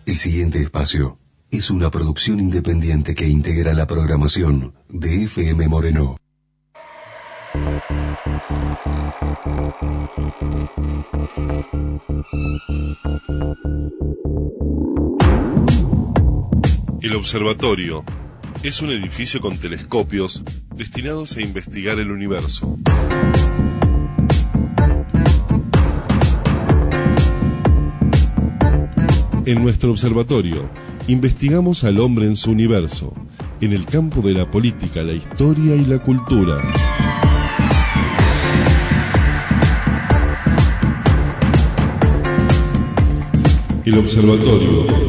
El siguiente espacio es una producción independiente que integra la programación de FM Moreno. El observatorio es un edificio con telescopios destinados a investigar el universo. En nuestro observatorio, investigamos al hombre en su universo, en el campo de la política, la historia y la cultura. El observatorio.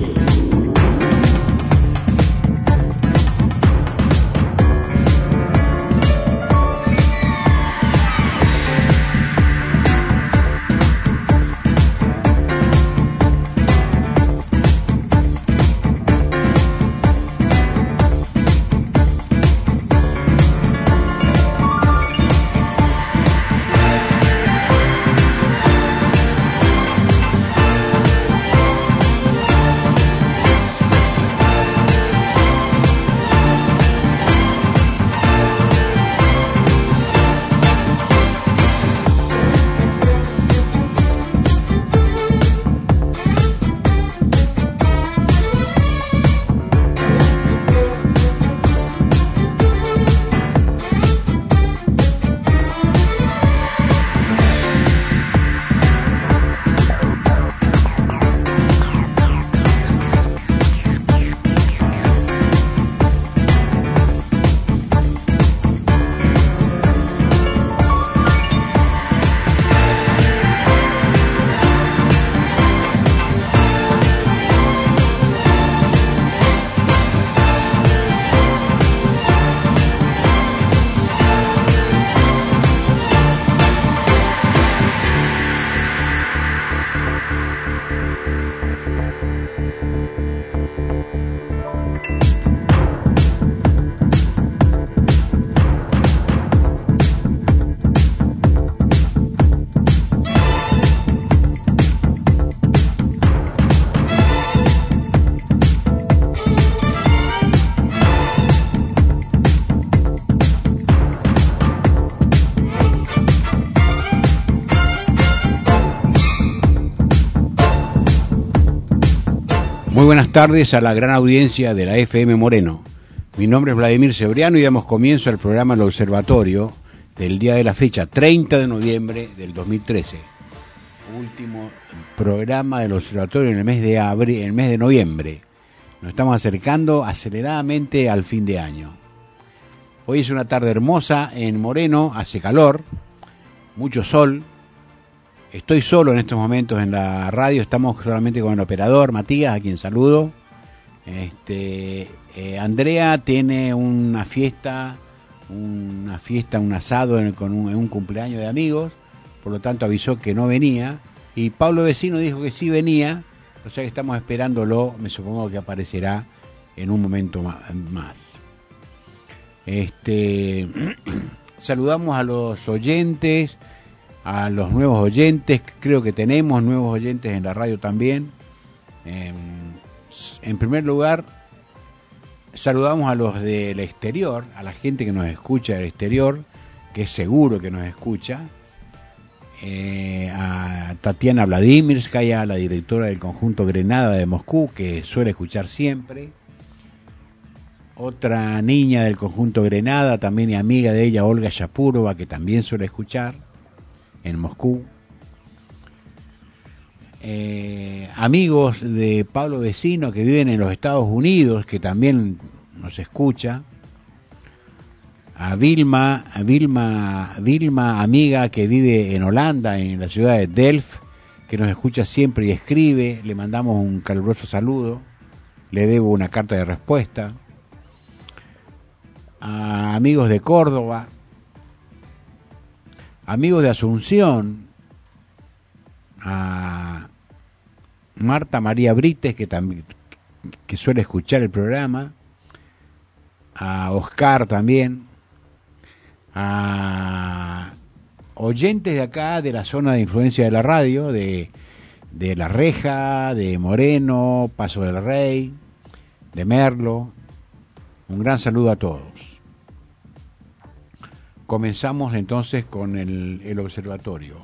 Muy buenas tardes a la gran audiencia de la FM Moreno. Mi nombre es Vladimir Cebriano y damos comienzo al programa El Observatorio del día de la fecha 30 de noviembre del 2013. Último programa del Observatorio en el mes de abril, el mes de noviembre. Nos estamos acercando aceleradamente al fin de año. Hoy es una tarde hermosa en Moreno, hace calor, mucho sol. Estoy solo en estos momentos en la radio, estamos solamente con el operador Matías, a quien saludo. Andrea tiene un asado en un cumpleaños de amigos, por lo tanto avisó que no venía. Y Pablo Vecino dijo que sí venía, o sea que estamos esperándolo, me supongo que aparecerá en un momento más. Saludamos a los oyentes, a los nuevos oyentes, creo que tenemos nuevos oyentes en la radio también. En primer lugar, saludamos a los del exterior, a la gente que nos escucha del exterior, que es seguro que nos escucha. A Tatiana Vladimirskaya, la directora del conjunto Grenada de Moscú, que suele escuchar siempre. Otra niña del conjunto Grenada, también y amiga de ella, Olga Shapurova, que también suele escuchar en Moscú. Amigos de Pablo Vecino que viven en los Estados Unidos, que también nos escucha. A Vilma, amiga que vive en Holanda, en la ciudad de Delft, que nos escucha siempre y escribe. Le mandamos un caluroso saludo. Le debo una carta de respuesta. A amigos de Córdoba, amigos de Asunción, a Marta María Brites, que suele escuchar el programa, a Oscar también, a oyentes de acá, de la zona de influencia de la radio, de de La Reja, de Moreno, Paso del Rey, de Merlo. Un gran saludo a todos. Comenzamos entonces con el observatorio.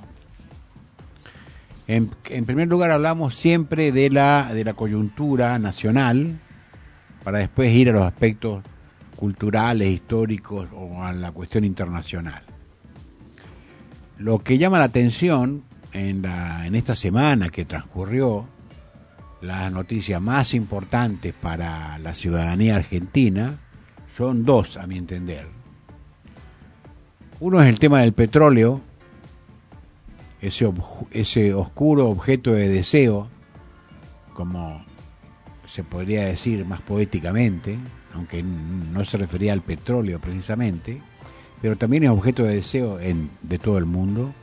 En primer lugar hablamos siempre de la coyuntura nacional, para después ir a los aspectos culturales, históricos o a la cuestión internacional. Lo que llama la atención en esta semana que transcurrió, las noticias más importantes para la ciudadanía argentina son dos, a mi entender. Uno es el tema del petróleo, ese oscuro objeto de deseo, como se podría decir más poéticamente, aunque no se refería al petróleo precisamente, pero también es objeto de deseo de todo el mundo.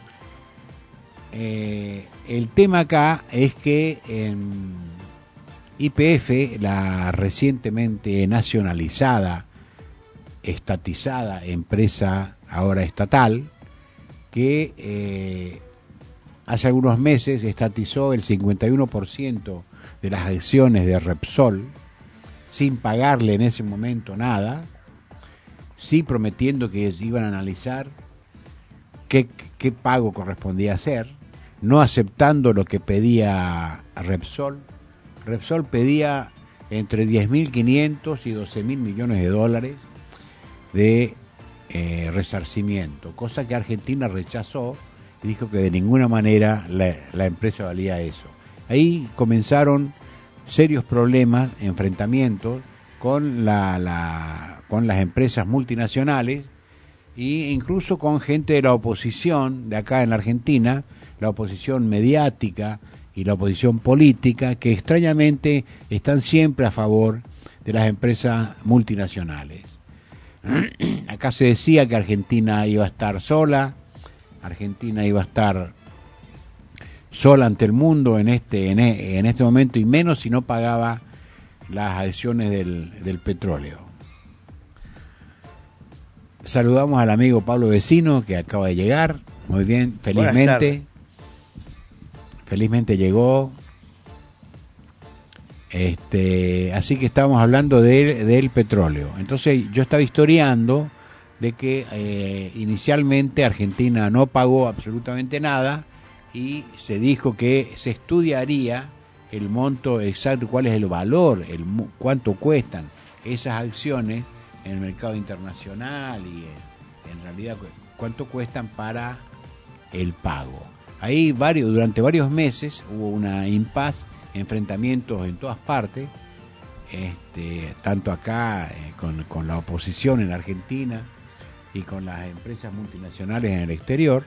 El tema acá es que en YPF, la recientemente nacionalizada, estatizada empresa ahora estatal, que hace algunos meses estatizó el 51% de las acciones de Repsol, sin pagarle en ese momento nada, sí prometiendo que iban a analizar qué pago correspondía hacer, no aceptando lo que pedía Repsol. Repsol pedía entre 10.500 y 12.000 millones de dólares de resarcimiento, cosa que Argentina rechazó y dijo que de ninguna manera la empresa valía eso. Ahí comenzaron serios problemas, enfrentamientos con con las empresas multinacionales e incluso con gente de la oposición de acá en la Argentina, la oposición mediática y la oposición política, que extrañamente están siempre a favor de las empresas multinacionales. Acá se decía que Argentina iba a estar sola, Argentina iba a estar sola ante el mundo en este momento, y menos si no pagaba las acciones del petróleo. Saludamos al amigo Pablo Vecino, que acaba de llegar. Muy bien, felizmente llegó. Así que estábamos hablando del petróleo. Entonces yo estaba historiando de que inicialmente Argentina no pagó absolutamente nada y se dijo que se estudiaría el monto exacto, cuál es el valor, cuánto cuestan esas acciones en el mercado internacional y en realidad cuánto cuestan para el pago. Ahí durante varios meses hubo una impas, enfrentamientos en todas partes, tanto acá con la oposición en Argentina y con las empresas multinacionales en el exterior,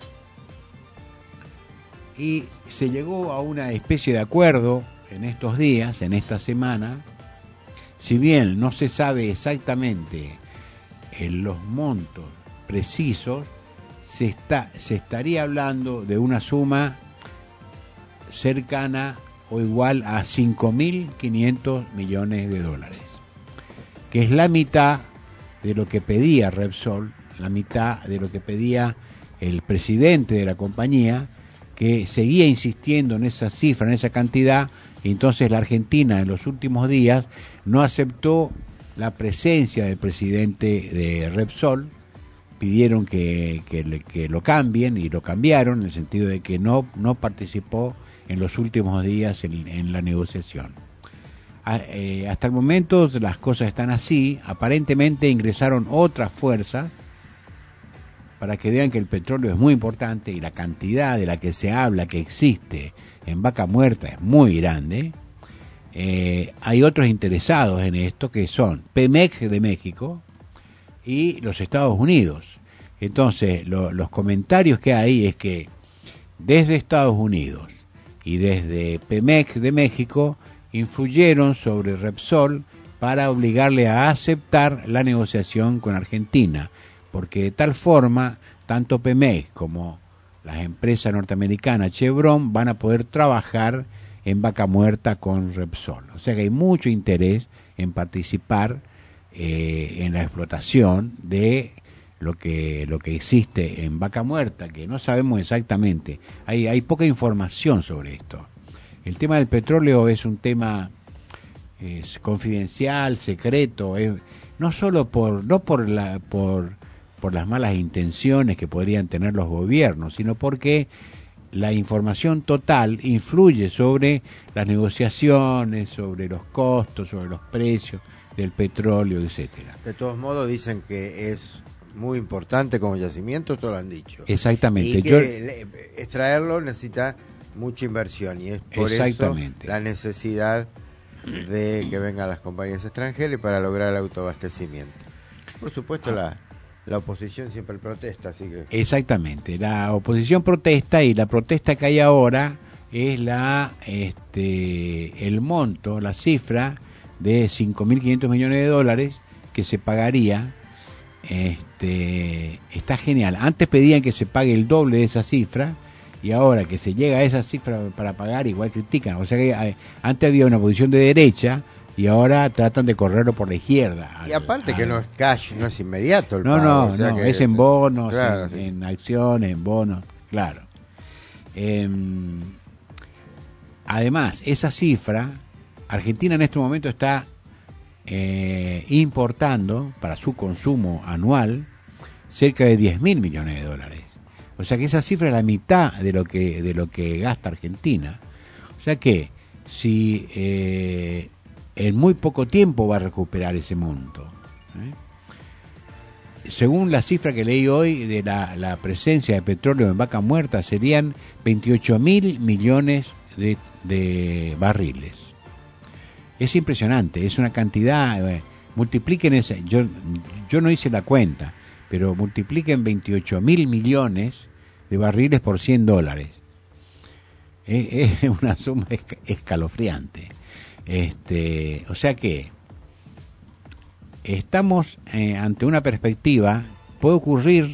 y se llegó a una especie de acuerdo en estos días, en esta semana. Si bien no se sabe exactamente los montos precisos, se estaría hablando de una suma cercana o igual a 5.500 millones de dólares, que es la mitad de lo que pedía Repsol, la mitad de lo que pedía el presidente de la compañía, que seguía insistiendo en esa cifra, en esa cantidad. Y entonces la Argentina en los últimos días no aceptó la presencia del presidente de Repsol, pidieron que lo cambien y lo cambiaron, en el sentido de que no participó en los últimos días en la negociación. Hasta el momento las cosas están así. Aparentemente ingresaron otras fuerzas para que vean que el petróleo es muy importante y la cantidad de la que se habla que existe en Vaca Muerta es muy grande. Hay otros interesados en esto, que son Pemex de México y los Estados Unidos. Entonces los comentarios que hay es que desde Estados Unidos y desde Pemex de México influyeron sobre Repsol para obligarle a aceptar la negociación con Argentina, porque de tal forma tanto Pemex como las empresas norteamericanas Chevron van a poder trabajar en Vaca Muerta con Repsol. O sea que hay mucho interés en participar en la explotación de lo que existe en Vaca Muerta, que no sabemos exactamente. Hay poca información sobre esto. El tema del petróleo es un tema confidencial, secreto, no solo por las malas intenciones que podrían tener los gobiernos, sino porque la información total influye sobre las negociaciones, sobre los costos, sobre los precios del petróleo, etcétera. De todos modos dicen que es muy importante como yacimiento, esto lo han dicho. Exactamente. Y que extraerlo necesita mucha inversión y es por eso la necesidad de que vengan las compañías extranjeras para lograr el autoabastecimiento. Por supuesto la oposición siempre protesta, así que... Exactamente, la oposición protesta y la protesta que hay ahora es el monto, la cifra de 5.500 millones de dólares que se pagaría. Está genial. Antes pedían que se pague el doble de esa cifra y ahora que se llega a esa cifra para pagar igual critican. O sea que antes había una posición de derecha y ahora tratan de correrlo por la izquierda. Y aparte que no es cash, no es inmediato el pago. No, o sea que es en bonos, claro, en acciones, en bonos, claro. Además, esa cifra, Argentina en este momento está importando para su consumo anual cerca de 10.000 millones de dólares. O sea que esa cifra es la mitad de lo que gasta Argentina. O sea que si en muy poco tiempo va a recuperar ese monto. Según la cifra que leí hoy de la presencia de petróleo en Vaca Muerta, serían 28.000 millones de barriles. Es impresionante, es una cantidad, multipliquen esa, yo no hice la cuenta, pero multipliquen 28.000 millones de barriles por $100. Es una suma escalofriante. O sea que estamos ante una perspectiva, puede ocurrir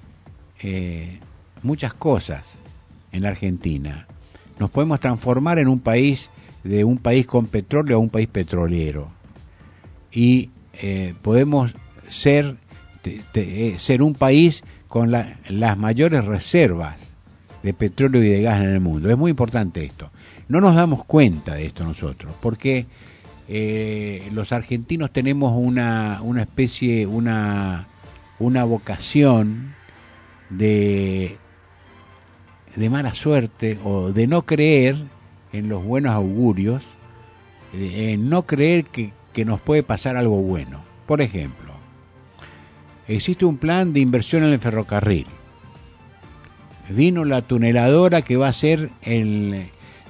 muchas cosas en la Argentina. Nos podemos transformar en un país, de un país con petróleo a un país petrolero. Y podemos ser un país con las mayores reservas de petróleo y de gas en el mundo. Es muy importante esto. No nos damos cuenta de esto nosotros, porque los argentinos tenemos una especie, una vocación de mala suerte o de no creer en los buenos augurios, en no creer que nos puede pasar algo bueno. Por ejemplo, existe un plan de inversión en el ferrocarril. Vino la tuneladora que va a hacer el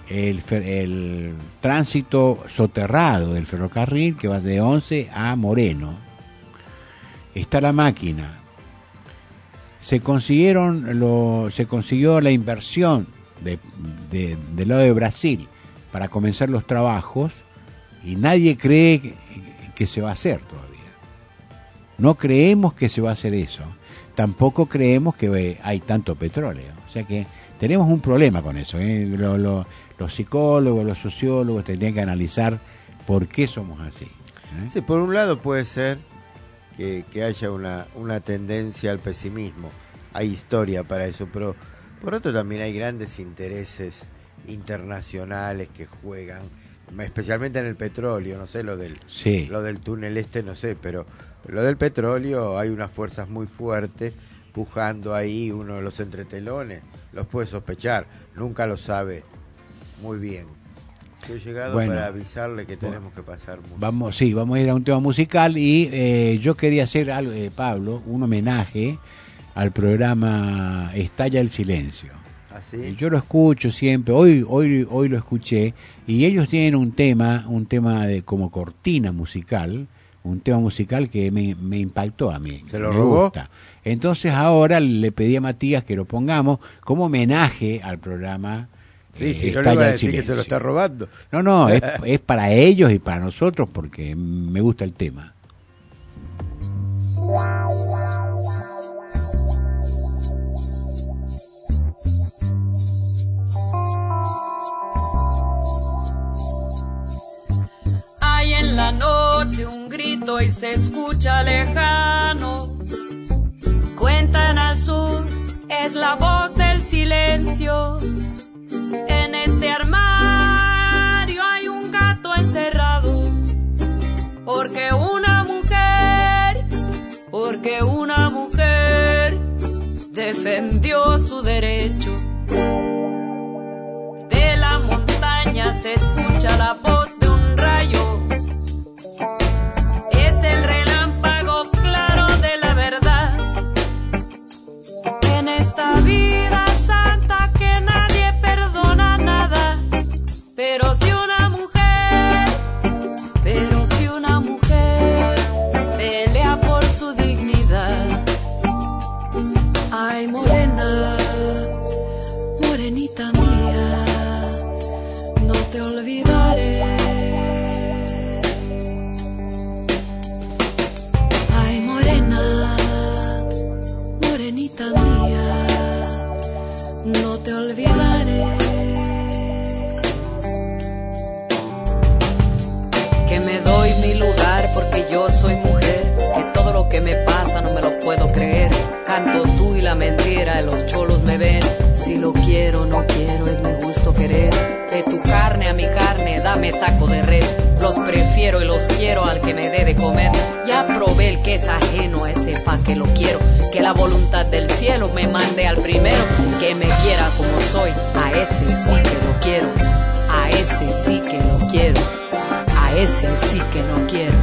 tránsito soterrado del ferrocarril, que va de Once a Moreno. Está la máquina. Se consiguió la inversión del lado de Brasil para comenzar los trabajos y nadie cree que se va a hacer todavía. No creemos que se va a hacer eso. Tampoco creemos que hay tanto petróleo. O sea que tenemos un problema con eso. Los psicólogos, los sociólogos tendrían que analizar por qué somos así. Sí, por un lado puede ser que haya una tendencia al pesimismo. Hay historia para eso, pero por otro también hay grandes intereses internacionales que juegan, especialmente en el petróleo, no sé, lo del túnel no sé, pero lo del petróleo hay unas fuerzas muy fuertes pujando ahí, uno de los entretelones los puede sospechar, nunca lo sabe muy bien. Yo he llegado para avisarle que tenemos que pasar música. Vamos a ir a un tema musical y yo quería hacer algo, Pablo, un homenaje al programa Estalla el Silencio. ¿Ah, sí? Yo lo escucho siempre, hoy lo escuché, y ellos tienen un tema de como cortina musical, un tema musical que me impactó a mí. ¿Se lo robó? Gusta. Entonces ahora le pedí a Matías que lo pongamos como homenaje al programa. Sí, no le iba a decir que se lo está robando. No, es para ellos y para nosotros porque me gusta el tema. Hay en la noche un grito y se escucha lejano. Cuentan al sur, es la voz del silencio. En este armario hay un gato encerrado, porque una mujer defendió su derecho. De la montaña se escucha la voz de un rayo. Es el relámpago claro de la verdad. En esta vida santa que nadie perdona nada, pero si una mujer pelea por su dignidad. Ay, morena, morenita mía, no te olvidaré. Ay, morena, morenita mía, no te olvidaré. Que me doy mi lugar porque yo soy mujer, que todo lo que me pasa no me lo puedo creer. Canto tú y la mentira, los cholos me ven. Si lo quiero, no quiero, es mi gusto querer. De tu carne a mi carne, dame taco de res. Los prefiero y los quiero al que me dé de comer. Ya probé el que es ajeno, a ese pa' que lo quiero. Que la voluntad del cielo me mande al primero. Que me quiera como soy, a ese sí que lo quiero. A ese sí que lo quiero. A ese sí que no quiero.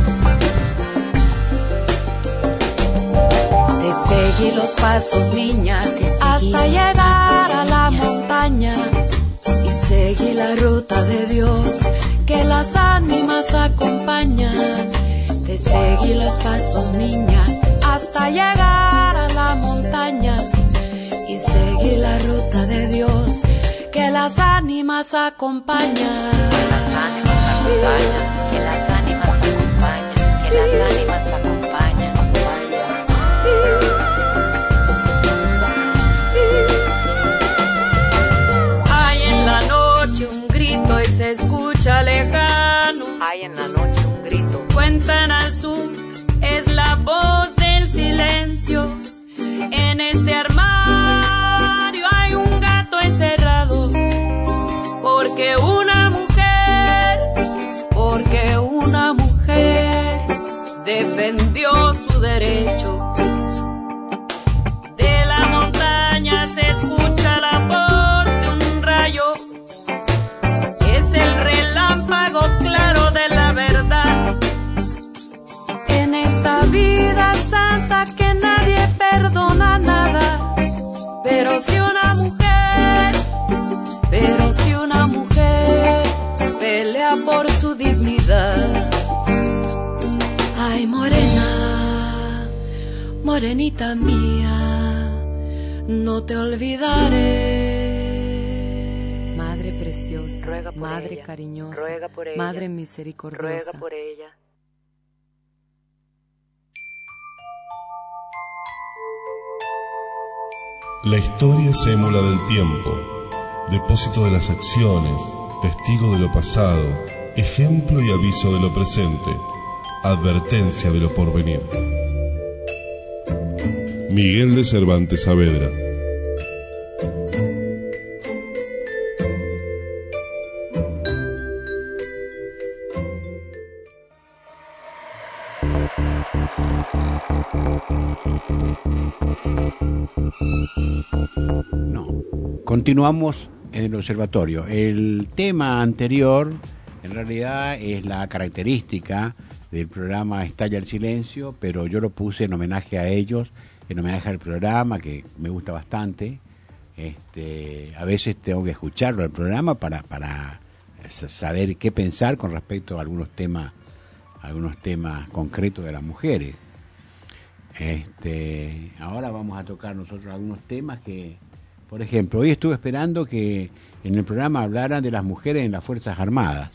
Te seguí los pasos, niña, hasta llegar a la montaña. Y seguí la ruta de Dios que las ánimas acompañan. Te seguí los pasos, niña, hasta llegar a la montaña. Y seguí la ruta de Dios que las ánimas acompañan. Que las ánimas acompañan, que las ánimas acompañan, que las ánimas acompañan. Hay en la noche un grito y se escucha lejano. Hay en la noche un grito. Cuentan al sur, es la voz del silencio. En este armario hay un gato encerrado, porque una mujer defendió su derecho. De la montaña se escucha la voz de un rayo. Es el relámpago claro de la verdad. En esta vida santa que nadie perdona nada, pero si una mujer pelea por su dignidad. Ay, morena, morenita mía, no te olvidaré. Madre preciosa, ruega por madre ella, cariñosa, ruega por ella, madre misericordiosa, ruega por ella. La historia es émula del tiempo, depósito de las acciones, testigo de lo pasado, ejemplo y aviso de lo presente, advertencia de lo porvenir. Miguel de Cervantes Saavedra. Continuamos en el observatorio. El tema anterior, en realidad, es la característica del programa Estalla el Silencio, pero yo lo puse en homenaje a ellos, en homenaje al programa, que me gusta bastante. A veces tengo que escucharlo al programa para saber qué pensar con respecto a algunos temas concretos de las mujeres. Ahora vamos a tocar nosotros algunos temas que, por ejemplo, hoy estuve esperando que en el programa hablaran de las mujeres en las Fuerzas Armadas.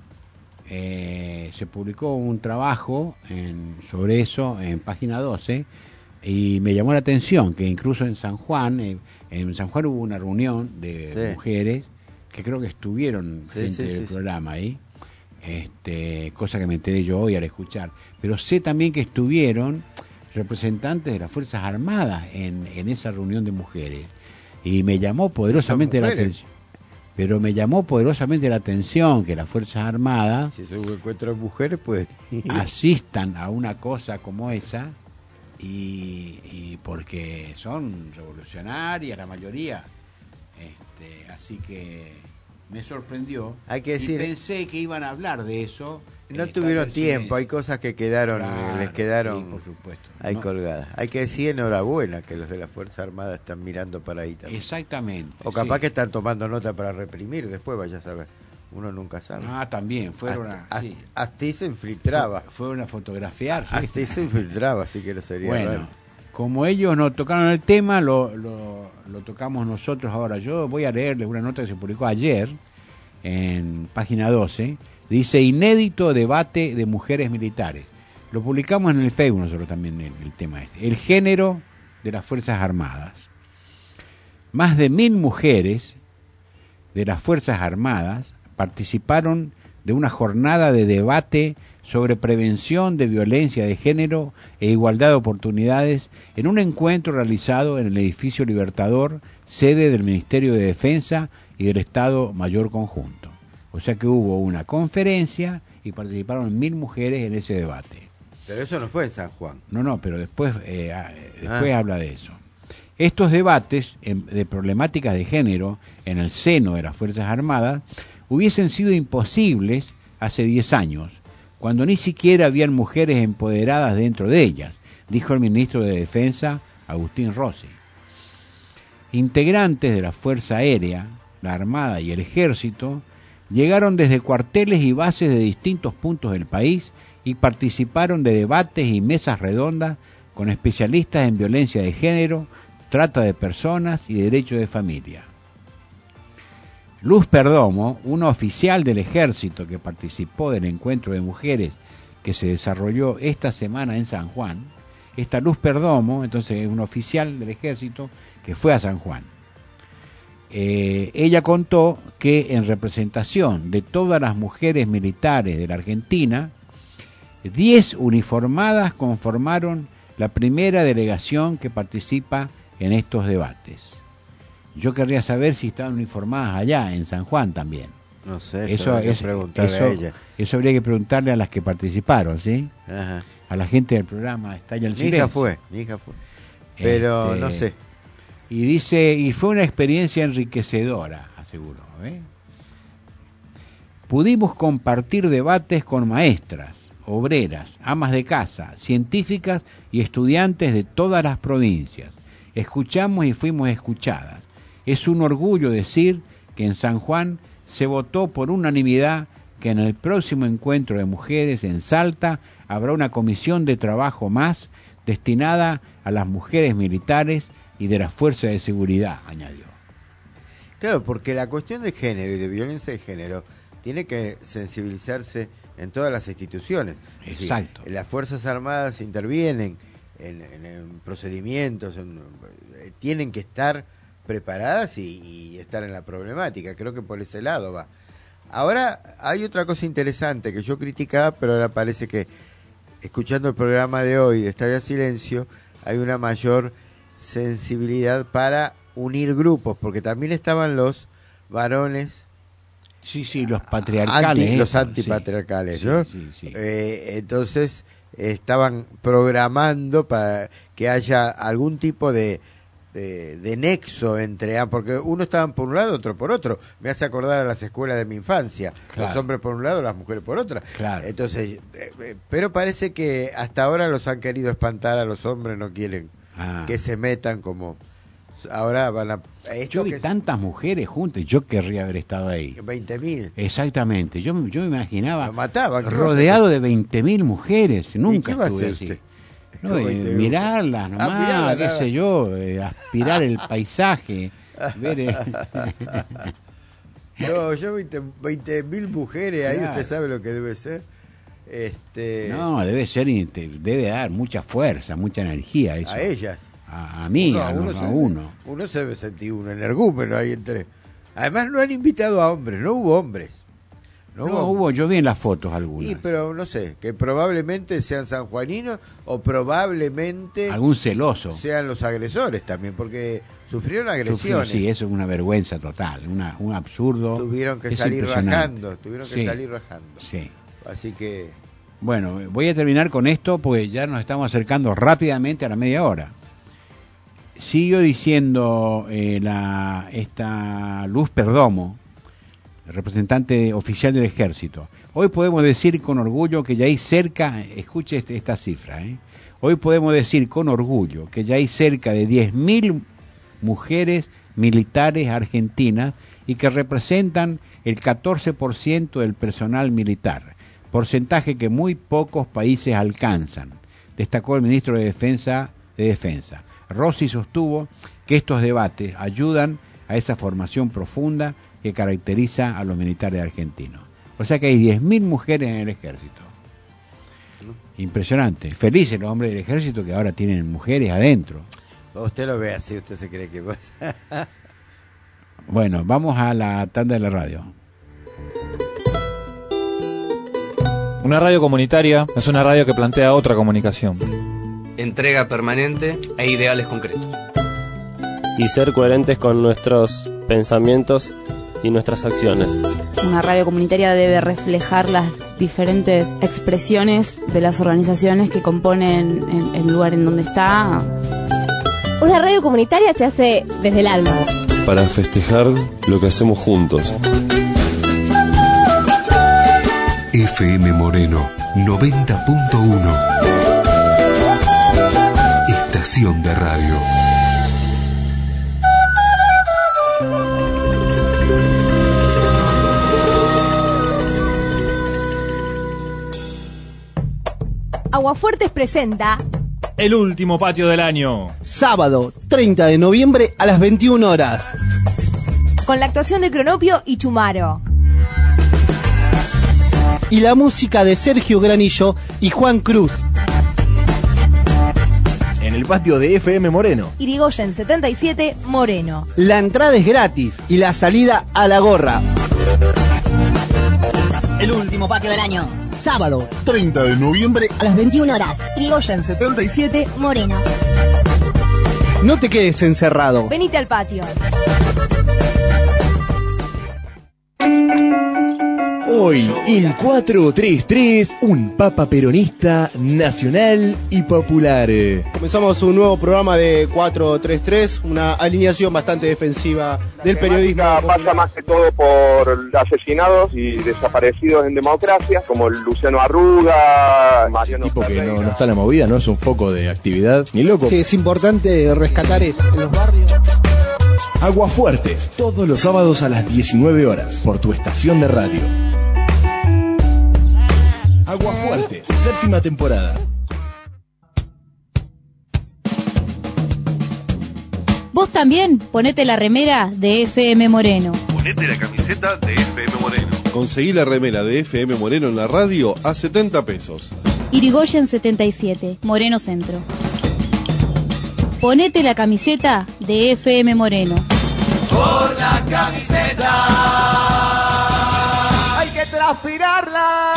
Se publicó un trabajo sobre eso en página 12 y me llamó la atención que incluso en San Juan hubo una reunión de mujeres que creo que estuvieron gente del programa ahí, cosa que me enteré yo hoy al escuchar. Pero sé también que estuvieron representantes de las Fuerzas Armadas en esa reunión de mujeres. Y me llamó poderosamente la atención. Pero me llamó poderosamente la atención que las Fuerzas Armadas, si es un encuentro de mujeres, pues asistan a una cosa como esa, y porque son revolucionarias la mayoría. Así que me sorprendió. Hay que decir, y pensé que iban a hablar de eso. No tuvieron tiempo, hay cosas que quedaron, claro, les quedaron, sí, por supuesto, ahí colgadas. Hay que decir enhorabuena que los de la Fuerza Armada están mirando para ahí también. Exactamente. O capaz que están tomando nota para reprimir, después vaya a saber. Uno nunca sabe. También, fueron hasta se infiltraba. Fueron a fotografiar. ¿Sí? Hasta se infiltraba, así que no sería bueno, raro. Como ellos no tocaron el tema, lo tocamos nosotros ahora. Yo voy a leerles una nota que se publicó ayer en página 12. Dice: inédito debate de mujeres militares. Lo publicamos en el Facebook nosotros también, el tema este. El género de las Fuerzas Armadas. Más de 1000 mujeres de las Fuerzas Armadas participaron de una jornada de debate sobre prevención de violencia de género e igualdad de oportunidades en un encuentro realizado en el edificio Libertador, sede del Ministerio de Defensa y del Estado Mayor Conjunto. O sea que hubo una conferencia y participaron 1000 mujeres en ese debate. Pero eso no fue en San Juan. No, pero después habla de eso. Estos debates de problemáticas de género en el seno de las Fuerzas Armadas hubiesen sido imposibles hace 10 años, cuando ni siquiera habían mujeres empoderadas dentro de ellas, dijo el ministro de Defensa, Agustín Rossi. Integrantes de la Fuerza Aérea, la Armada y el Ejército llegaron desde cuarteles y bases de distintos puntos del país y participaron de debates y mesas redondas con especialistas en violencia de género, trata de personas y derecho de familia. Luz Perdomo, una oficial del Ejército que participó del encuentro de mujeres que se desarrolló esta semana en San Juan, esta Luz Perdomo, entonces es una oficial del Ejército que fue a San Juan. Ella contó que en representación de todas las mujeres militares de la Argentina, 10 uniformadas conformaron la primera delegación que participa en estos debates. Yo querría saber si estaban uniformadas allá, en San Juan también. No sé, eso habría que preguntarle a ella. Eso habría que preguntarle a las que participaron, ¿sí? Ajá. A la gente del programa Estalla el Silencio. Mi hija fue. Pero no sé. Y dice, y fue una experiencia enriquecedora, aseguró. Pudimos compartir debates con maestras, obreras, amas de casa, científicas y estudiantes de todas las provincias. Escuchamos y fuimos escuchadas. Es un orgullo decir que en San Juan se votó por unanimidad que en el próximo encuentro de mujeres en Salta habrá una comisión de trabajo más destinada a las mujeres militares y de las fuerzas de seguridad, añadió. Claro, porque la cuestión de género y de violencia de género tiene que sensibilizarse en todas las instituciones. Exacto. Es decir, las Fuerzas Armadas intervienen en procedimientos, tienen que estar preparadas y estar en la problemática. Creo que por ese lado va. Ahora hay otra cosa interesante que yo criticaba, pero ahora parece que, escuchando el programa de hoy de Estalla Silencio, hay una mayor sensibilidad para unir grupos, porque también estaban los varones, sí, los patriarcales, los antipatriarcales, sí, ¿no? Sí. Entonces estaban programando para que haya algún tipo de nexo entre, porque uno estaban por un lado, otro por otro. Me hace acordar a las escuelas de mi infancia, claro. Los hombres por un lado, las mujeres por otra. Claro. Entonces, pero parece que hasta ahora los han querido espantar a los hombres, no quieren que se metan como ahora van a... Yo vi tantas mujeres juntas, yo querría haber estado ahí. 20.000. Exactamente, yo me imaginaba lo mataban, rodeado de 20.000 mujeres, nunca estuve así. Usted? No, mirarlas nomás, qué sé yo, aspirar el paisaje, ver... No, yo 20.000 mujeres, ahí usted sabe lo que debe ser. No, debe dar mucha fuerza, mucha energía eso. A ellas. A mí, a uno. Uno se debe sentir un energúmeno ahí entre. Además no han invitado a hombres, no hubo hombres. No hubo, yo vi en las fotos algunas. Sí, pero no sé, que probablemente sean sanjuaninos o probablemente algún celoso. Sean los agresores también, porque sufrieron agresiones. Sí, eso es una vergüenza total, un absurdo. Tuvieron que salir rajando. Sí. Así que... Bueno, voy a terminar con esto porque ya nos estamos acercando rápidamente a la media hora. Sigo diciendo esta Luz Perdomo, representante oficial del Ejército. Hoy podemos decir con orgullo que ya hay cerca, escuche esta cifra, hoy podemos decir con orgullo que ya hay cerca de 10.000 mujeres militares argentinas y que representan el 14% del personal militar, porcentaje que muy pocos países alcanzan, destacó el ministro de Defensa. Rossi sostuvo que estos debates ayudan a esa formación profunda que caracteriza a los militares argentinos. O sea que hay 10.000 mujeres en el ejército. Impresionante. Felices los hombres del ejército que ahora tienen mujeres adentro. Usted lo ve así, usted se cree que pasa. Bueno, vamos a la tanda de la radio. Una radio comunitaria es una radio que plantea otra comunicación. Entrega permanente e ideales concretos. Y ser coherentes con nuestros pensamientos y nuestras acciones. Una radio comunitaria debe reflejar las diferentes expresiones de las organizaciones que componen el lugar en donde está. Una radio comunitaria se hace desde el alma. Para festejar lo que hacemos juntos. FM Moreno 90.1. Estación de radio. Aguafuertes presenta El último patio del año. Sábado 30 de noviembre a las 21 horas. Con la actuación de Cronopio y Chumaro. Y la música de Sergio Granillo y Juan Cruz. En el patio de FM Moreno. Irigoyen 77, Moreno. La entrada es gratis y la salida a la gorra. El último patio del año. Sábado 30 de noviembre a las 21 horas. Irigoyen 77, Moreno. No te quedes encerrado. Venite al patio. Hoy, en 433, un papa peronista nacional y popular. Comenzamos un nuevo programa de 433, una alineación bastante defensiva del periodismo. Pasa más que todo por asesinados y desaparecidos en democracia, como Luciano Arruga, Mariano Tipo Ferreira. Que no está en la movida, no es un foco de actividad, ni loco. Sí, es importante rescatar eso en los barrios. Aguafuertes, todos los sábados a las 19 horas, por tu estación de radio. Aguafuertes, séptima temporada. Vos también ponete la remera de FM Moreno. Ponete la camiseta de FM Moreno. Conseguí la remera de FM Moreno en la radio a 70 pesos. Irigoyen 77, Moreno Centro. Ponete la camiseta de FM Moreno. Por la camiseta hay que transpirarla.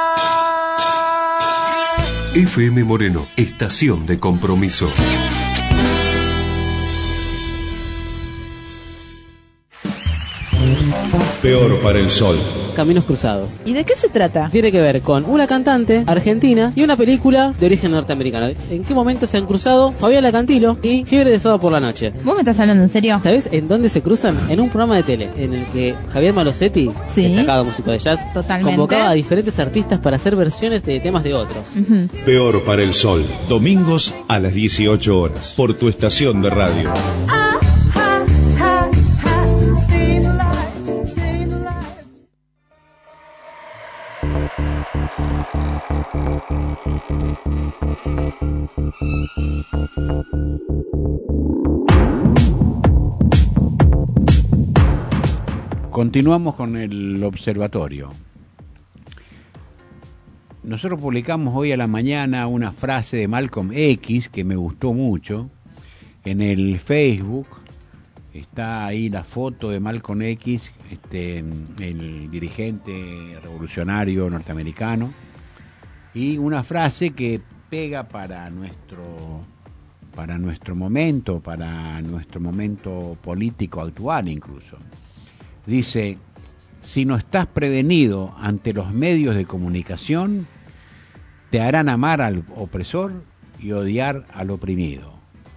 FM Moreno, estación de compromiso. Peor para el sol. Caminos Cruzados. ¿Y de qué se trata? Tiene que ver con una cantante argentina y una película de origen norteamericano. ¿En qué momento se han cruzado Fabiana Cantilo y Fiebre de Sábado por la Noche? ¿Vos me estás hablando en serio? ¿Sabés en dónde se cruzan? En un programa de tele en el que Javier Malosetti, destacado músico de jazz, convocaba a diferentes artistas para hacer versiones de temas de otros. Peor para el sol. Domingos a las 18 horas. Por tu estación de radio. Continuamos con el observatorio. Nosotros publicamos hoy a la mañana una frase de Malcolm X que me gustó mucho en el Facebook, Está ahí la foto de Malcolm X, el dirigente revolucionario norteamericano, y una frase que pega para nuestro momento político actual incluso. Dice: si no estás prevenido ante los medios de comunicación, te harán amar al opresor y odiar al oprimido.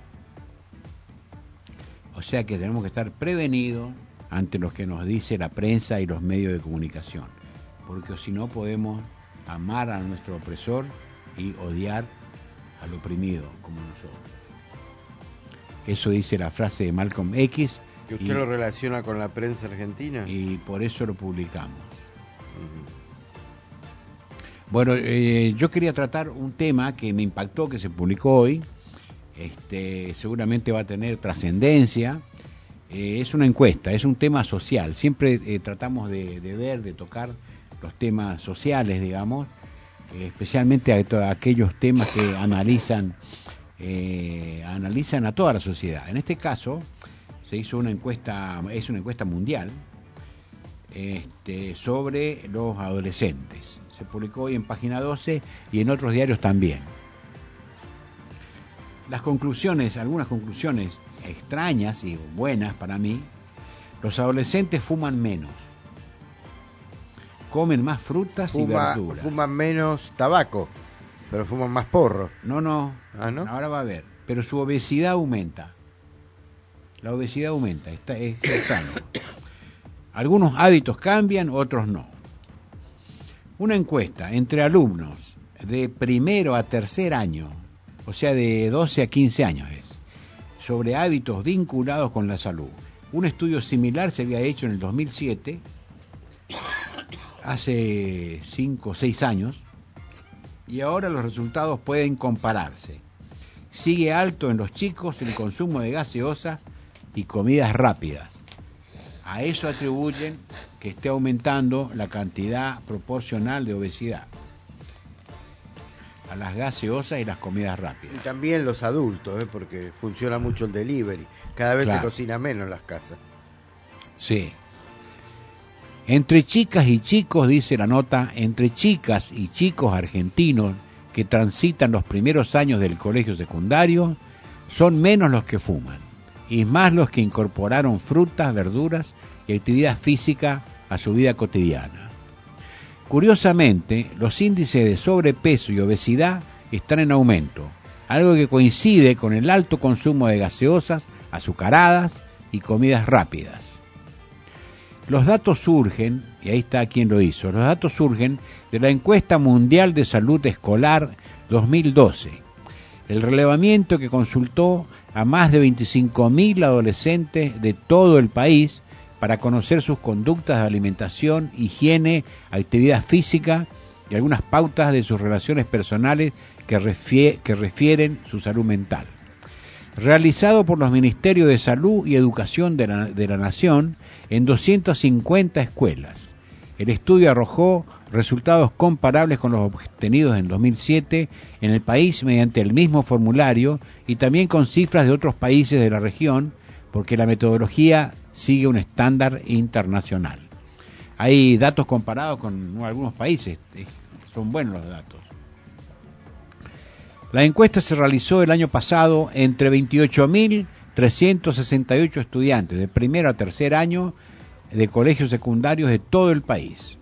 O sea que tenemos que estar prevenidos ante lo que nos dice la prensa y los medios de comunicación, porque si no podemos amar a nuestro opresor y odiar al oprimido como nosotros. Eso dice la frase de Malcolm X. ¿Y usted lo relaciona con la prensa argentina? Y por eso lo publicamos. Bueno, yo quería tratar un tema que me impactó, que se publicó hoy. Seguramente va a tener trascendencia. Es una encuesta, es un tema social. Siempre tratamos de tocar los temas sociales, digamos, especialmente a aquellos temas que analizan a toda la sociedad. En este caso se hizo una encuesta, es una encuesta mundial, sobre los adolescentes. Se publicó hoy en Página 12 y en otros diarios también. Algunas conclusiones extrañas y buenas para mí. Los adolescentes fuman menos, comen más frutas y verduras. Fuman menos tabaco, pero fuman más porro. No. ¿Ah, no? Ahora va a ver. Pero su obesidad aumenta. La obesidad aumenta, es extraño. Algunos hábitos cambian, otros no. Una encuesta entre alumnos de primero a tercer año, o sea, de 12 a 15 años sobre hábitos vinculados con la salud. Un estudio similar se había hecho en el 2007, hace 5 o 6 años, y ahora los resultados pueden compararse. Sigue alto en los chicos el consumo de gaseosas y comidas rápidas. A eso atribuyen que esté aumentando la cantidad proporcional de obesidad, a las gaseosas y las comidas rápidas. Y también los adultos, porque funciona mucho el delivery. Cada vez se cocina menos en las casas. Sí. Entre chicas y chicos, dice la nota, entre chicas y chicos argentinos que transitan los primeros años del colegio secundario, son menos los que fuman y más los que incorporaron frutas, verduras y actividad física a su vida cotidiana. Curiosamente, los índices de sobrepeso y obesidad están en aumento, algo que coincide con el alto consumo de gaseosas, azucaradas y comidas rápidas. Los datos surgen, y ahí está quien lo hizo, los datos surgen de la Encuesta Mundial de Salud Escolar 2012, el relevamiento que consultó a más de 25.000 adolescentes de todo el país para conocer sus conductas de alimentación, higiene, actividad física y algunas pautas de sus relaciones personales que refieren su salud mental. Realizado por los Ministerios de Salud y Educación de la Nación en 250 escuelas. El estudio arrojó resultados comparables con los obtenidos en 2007 en el país mediante el mismo formulario y también con cifras de otros países de la región, porque la metodología sigue un estándar internacional. Hay datos comparados con algunos países, son buenos los datos. La encuesta se realizó el año pasado entre 28.368 estudiantes de primero a tercer año de colegios secundarios de todo el país.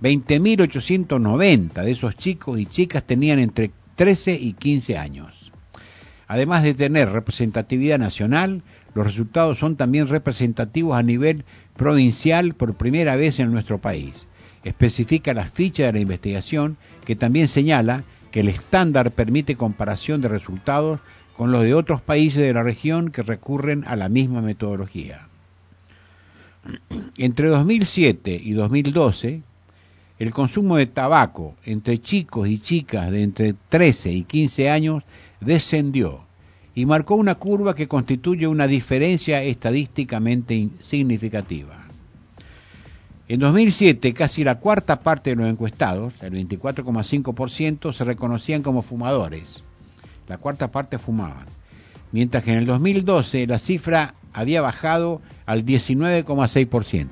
20.890 de esos chicos y chicas tenían entre 13 y 15 años. Además de tener representatividad nacional, los resultados son también representativos a nivel provincial por primera vez en nuestro país. Especifica la ficha de la investigación, que también señala que el estándar permite comparación de resultados con los de otros países de la región que recurren a la misma metodología. Entre 2007 y 2012, el consumo de tabaco entre chicos y chicas de entre 13 y 15 años descendió y marcó una curva que constituye una diferencia estadísticamente significativa. En 2007, casi la cuarta parte de los encuestados, el 24,5%, se reconocían como fumadores. La cuarta parte fumaban. mientras que en el 2012 la cifra había bajado al 19,6%.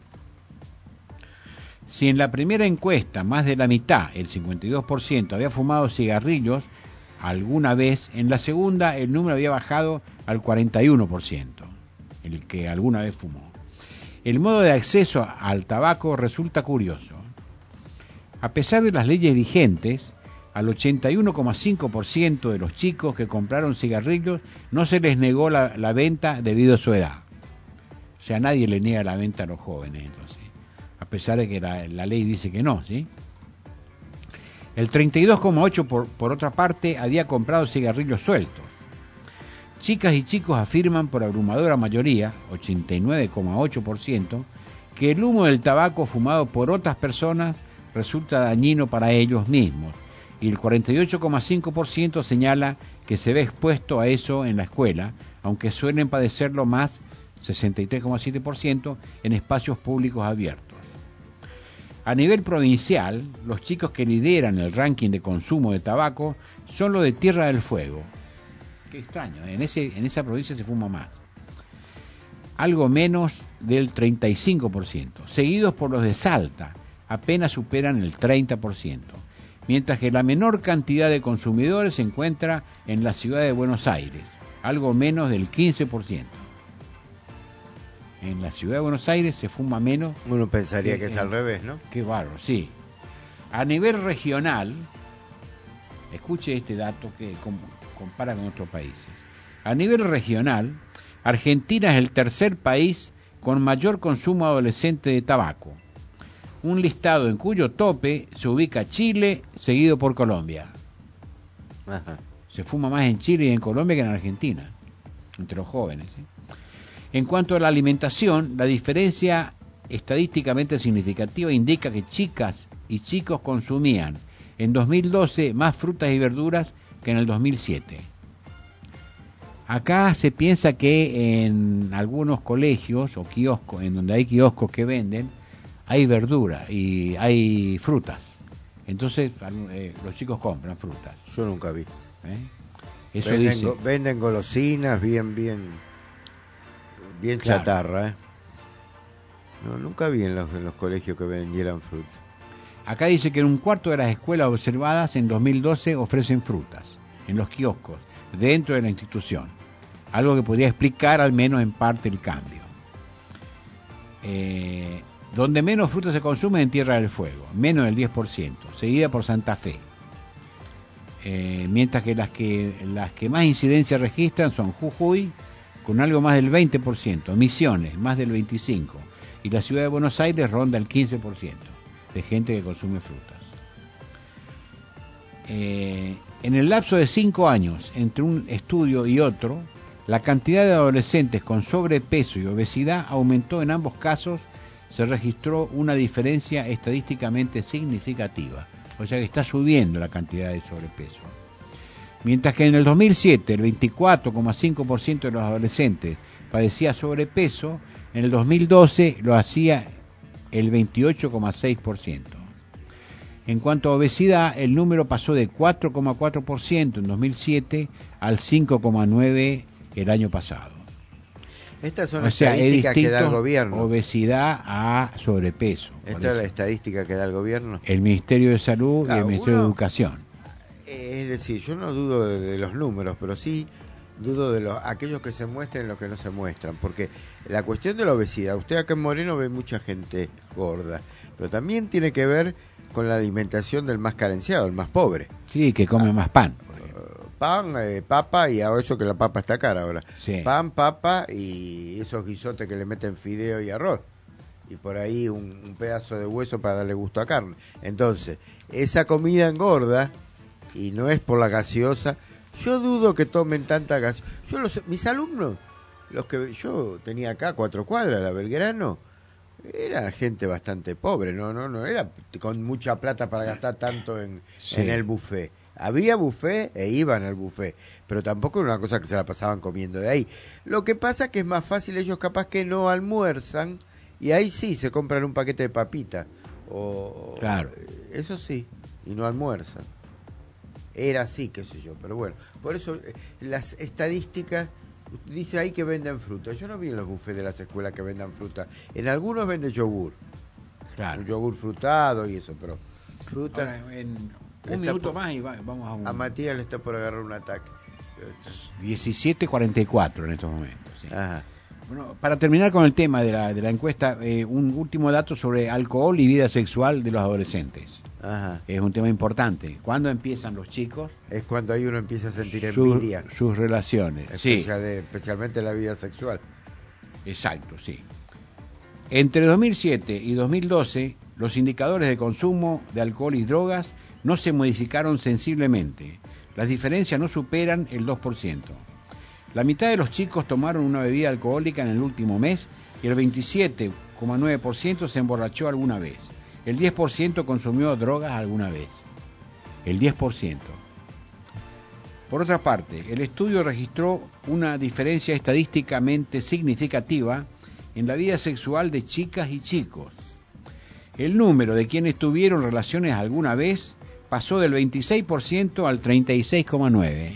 Si en la primera encuesta más de la mitad, el 52%, había fumado cigarrillos alguna vez, en la segunda el número había bajado al 41%, el que alguna vez fumó. El modo de acceso al tabaco resulta curioso. A pesar de las leyes vigentes, al 81,5% de los chicos que compraron cigarrillos no se les negó la venta debido a su edad. O sea, nadie le niega la venta a los jóvenes, entonces, a pesar de que la ley dice que no, ¿sí? El 32,8% por otra parte había comprado cigarrillos sueltos. Chicas y chicos afirman por abrumadora mayoría, 89,8%, que el humo del tabaco fumado por otras personas resulta dañino para ellos mismos, y el 48,5% señala que se ve expuesto a eso en la escuela, aunque suelen padecerlo más, 63,7%, en espacios públicos abiertos. A nivel provincial, los chicos que lideran el ranking de consumo de tabaco son los de Tierra del Fuego. Qué extraño, en esa provincia se fuma más. Algo menos del 35%, seguidos por los de Salta, apenas superan el 30%, mientras que la menor cantidad de consumidores se encuentra en la ciudad de Buenos Aires, algo menos del 15%. En la ciudad de Buenos Aires se fuma menos. Uno pensaría que es al revés, ¿no? Qué bárbaro, sí. A nivel regional, escuche este dato que compara con otros países. A nivel regional, Argentina es el tercer país con mayor consumo adolescente de tabaco. Un listado en cuyo tope se ubica Chile, seguido por Colombia. Ajá. Se fuma más en Chile y en Colombia que en Argentina, entre los jóvenes, ¿sí? En cuanto a la alimentación, la diferencia estadísticamente significativa indica que chicas y chicos consumían en 2012 más frutas y verduras que en el 2007. Acá se piensa que en algunos colegios o kioscos, en donde hay kioscos que venden, hay verdura y hay frutas. Entonces los chicos compran frutas. Yo nunca vi. Eso venden golosinas bien chatarra, ¿eh? No, nunca vi en los colegios que vendieran frutas. Acá dice que en un cuarto de las escuelas observadas en 2012 ofrecen frutas en los kioscos dentro de la institución, algo que podría explicar al menos en parte el cambio. Donde menos frutas se consume en Tierra del Fuego, menos del 10%, seguida por Santa Fe. Mientras que las que más incidencia registran son Jujuy, con algo más del 20%, Misiones, más del 25%, y la ciudad de Buenos Aires ronda el 15% de gente que consume frutas. En el lapso de 5 años, entre un estudio y otro, la cantidad de adolescentes con sobrepeso y obesidad aumentó. En ambos casos se registró una diferencia estadísticamente significativa, o sea que está subiendo la cantidad de sobrepeso. Mientras que en el 2007 el 24,5% de los adolescentes padecía sobrepeso, en el 2012 lo hacía el 28,6%. En cuanto a obesidad, el número pasó de 4,4% en 2007 al 5,9% el año pasado. Estas son las estadísticas que da el gobierno. Obesidad a sobrepeso. ¿Esta es la estadística que da el gobierno? El Ministerio de Salud y el Ministerio de Educación. Es decir, yo no dudo de los números, pero sí dudo de aquellos que se muestran y los que no se muestran, porque la cuestión de la obesidad, usted acá en Moreno ve mucha gente gorda, pero también tiene que ver con la alimentación del más carenciado, el más pobre. Sí, que come más pan. Pan, papa, y ahora eso que la papa está cara ahora. Sí. Pan, papa y esos guisotes que le meten fideo y arroz. Y por ahí un pedazo de hueso para darle gusto a carne. Entonces, esa comida engorda, y no es por la gaseosa. Yo dudo que tomen tanta gaseosa. Mis alumnos, los que yo tenía acá a 4 cuadras, la Belgrano, era gente bastante pobre, no era con mucha plata para gastar tanto en el buffet. Había buffet e iban al buffet, pero tampoco era una cosa que se la pasaban comiendo de ahí. Lo que pasa que es más fácil, ellos capaz que no almuerzan y ahí sí se compran un paquete de papita. Claro. Eso sí, y no almuerzan. era así, qué sé yo, pero bueno, por eso las estadísticas, dice ahí que venden fruta. Yo no vi en los bufés de las escuelas que vendan fruta. En algunos venden yogur. Claro. Un yogur frutado y eso, pero frutas... Ahora, en un minuto más y vamos a un... A Matías le está por agarrar un ataque. 17:44 en estos momentos. Sí. Ajá. Bueno, para terminar con el tema de la encuesta, un último dato sobre alcohol y vida sexual de los adolescentes. Ajá. Es un tema importante. ¿Cuándo empiezan los chicos? Es cuando ahí uno empieza a sentir envidia. Sus relaciones. Sí. Especialmente la vida sexual. Exacto, sí. Entre 2007 y 2012, los indicadores de consumo de alcohol y drogas no se modificaron sensiblemente. Las diferencias no superan el 2%. La mitad de los chicos tomaron una bebida alcohólica en el último mes y el 27,9% se emborrachó alguna vez. El 10% consumió drogas alguna vez. El 10%. Por otra parte, el estudio registró una diferencia estadísticamente significativa en la vida sexual de chicas y chicos. El número de quienes tuvieron relaciones alguna vez pasó del 26% al 36,9%.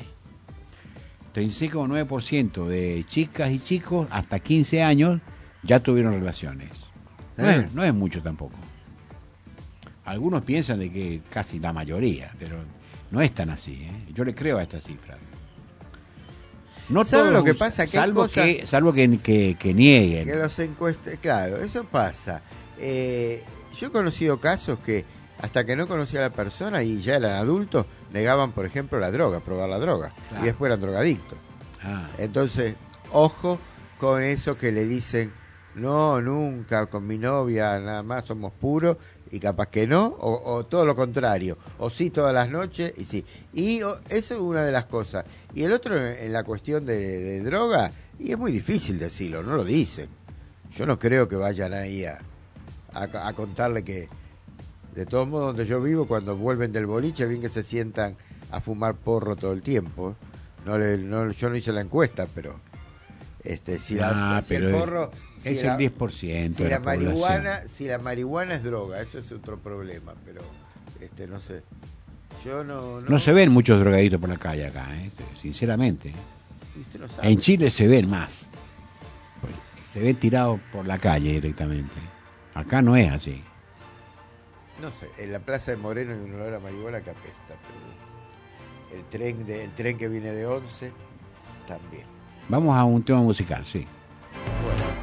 36,9% de chicas y chicos hasta 15 años ya tuvieron relaciones. No es mucho tampoco. Algunos piensan de que casi la mayoría, pero no es tan así, ¿eh? Yo le creo a estas cifras. No todo lo que pasa, salvo que nieguen. Que los encuestas, claro, eso pasa. Yo he conocido casos que hasta que no conocía a la persona y ya eran adultos, negaban, por ejemplo, la droga, probar la droga, claro. Y después eran drogadictos. Entonces, ojo con eso que le dicen, no, nunca, con mi novia nada más somos puros, y capaz que no, o todo lo contrario, o sí todas las noches, y sí. Y eso es una de las cosas. Y el otro, en la cuestión de droga, y es muy difícil decirlo, no lo dicen. Yo no creo que vayan ahí a contarle que, de todos modos, donde yo vivo, cuando vuelven del boliche, bien que se sientan a fumar porro todo el tiempo. Yo no hice la encuesta, pero si el porro... Es el 10% de la población. Si la marihuana es droga, eso es otro problema, pero no sé. Yo no se ven muchos drogaditos por la calle acá, sinceramente. Usted no sabe. En Chile se ven más. Se ven tirados por la calle directamente. Acá no es así. No sé, en la Plaza de Moreno hay un olor a marihuana que apesta, pero el tren que viene de 11 también. Vamos a un tema musical, sí. Bueno.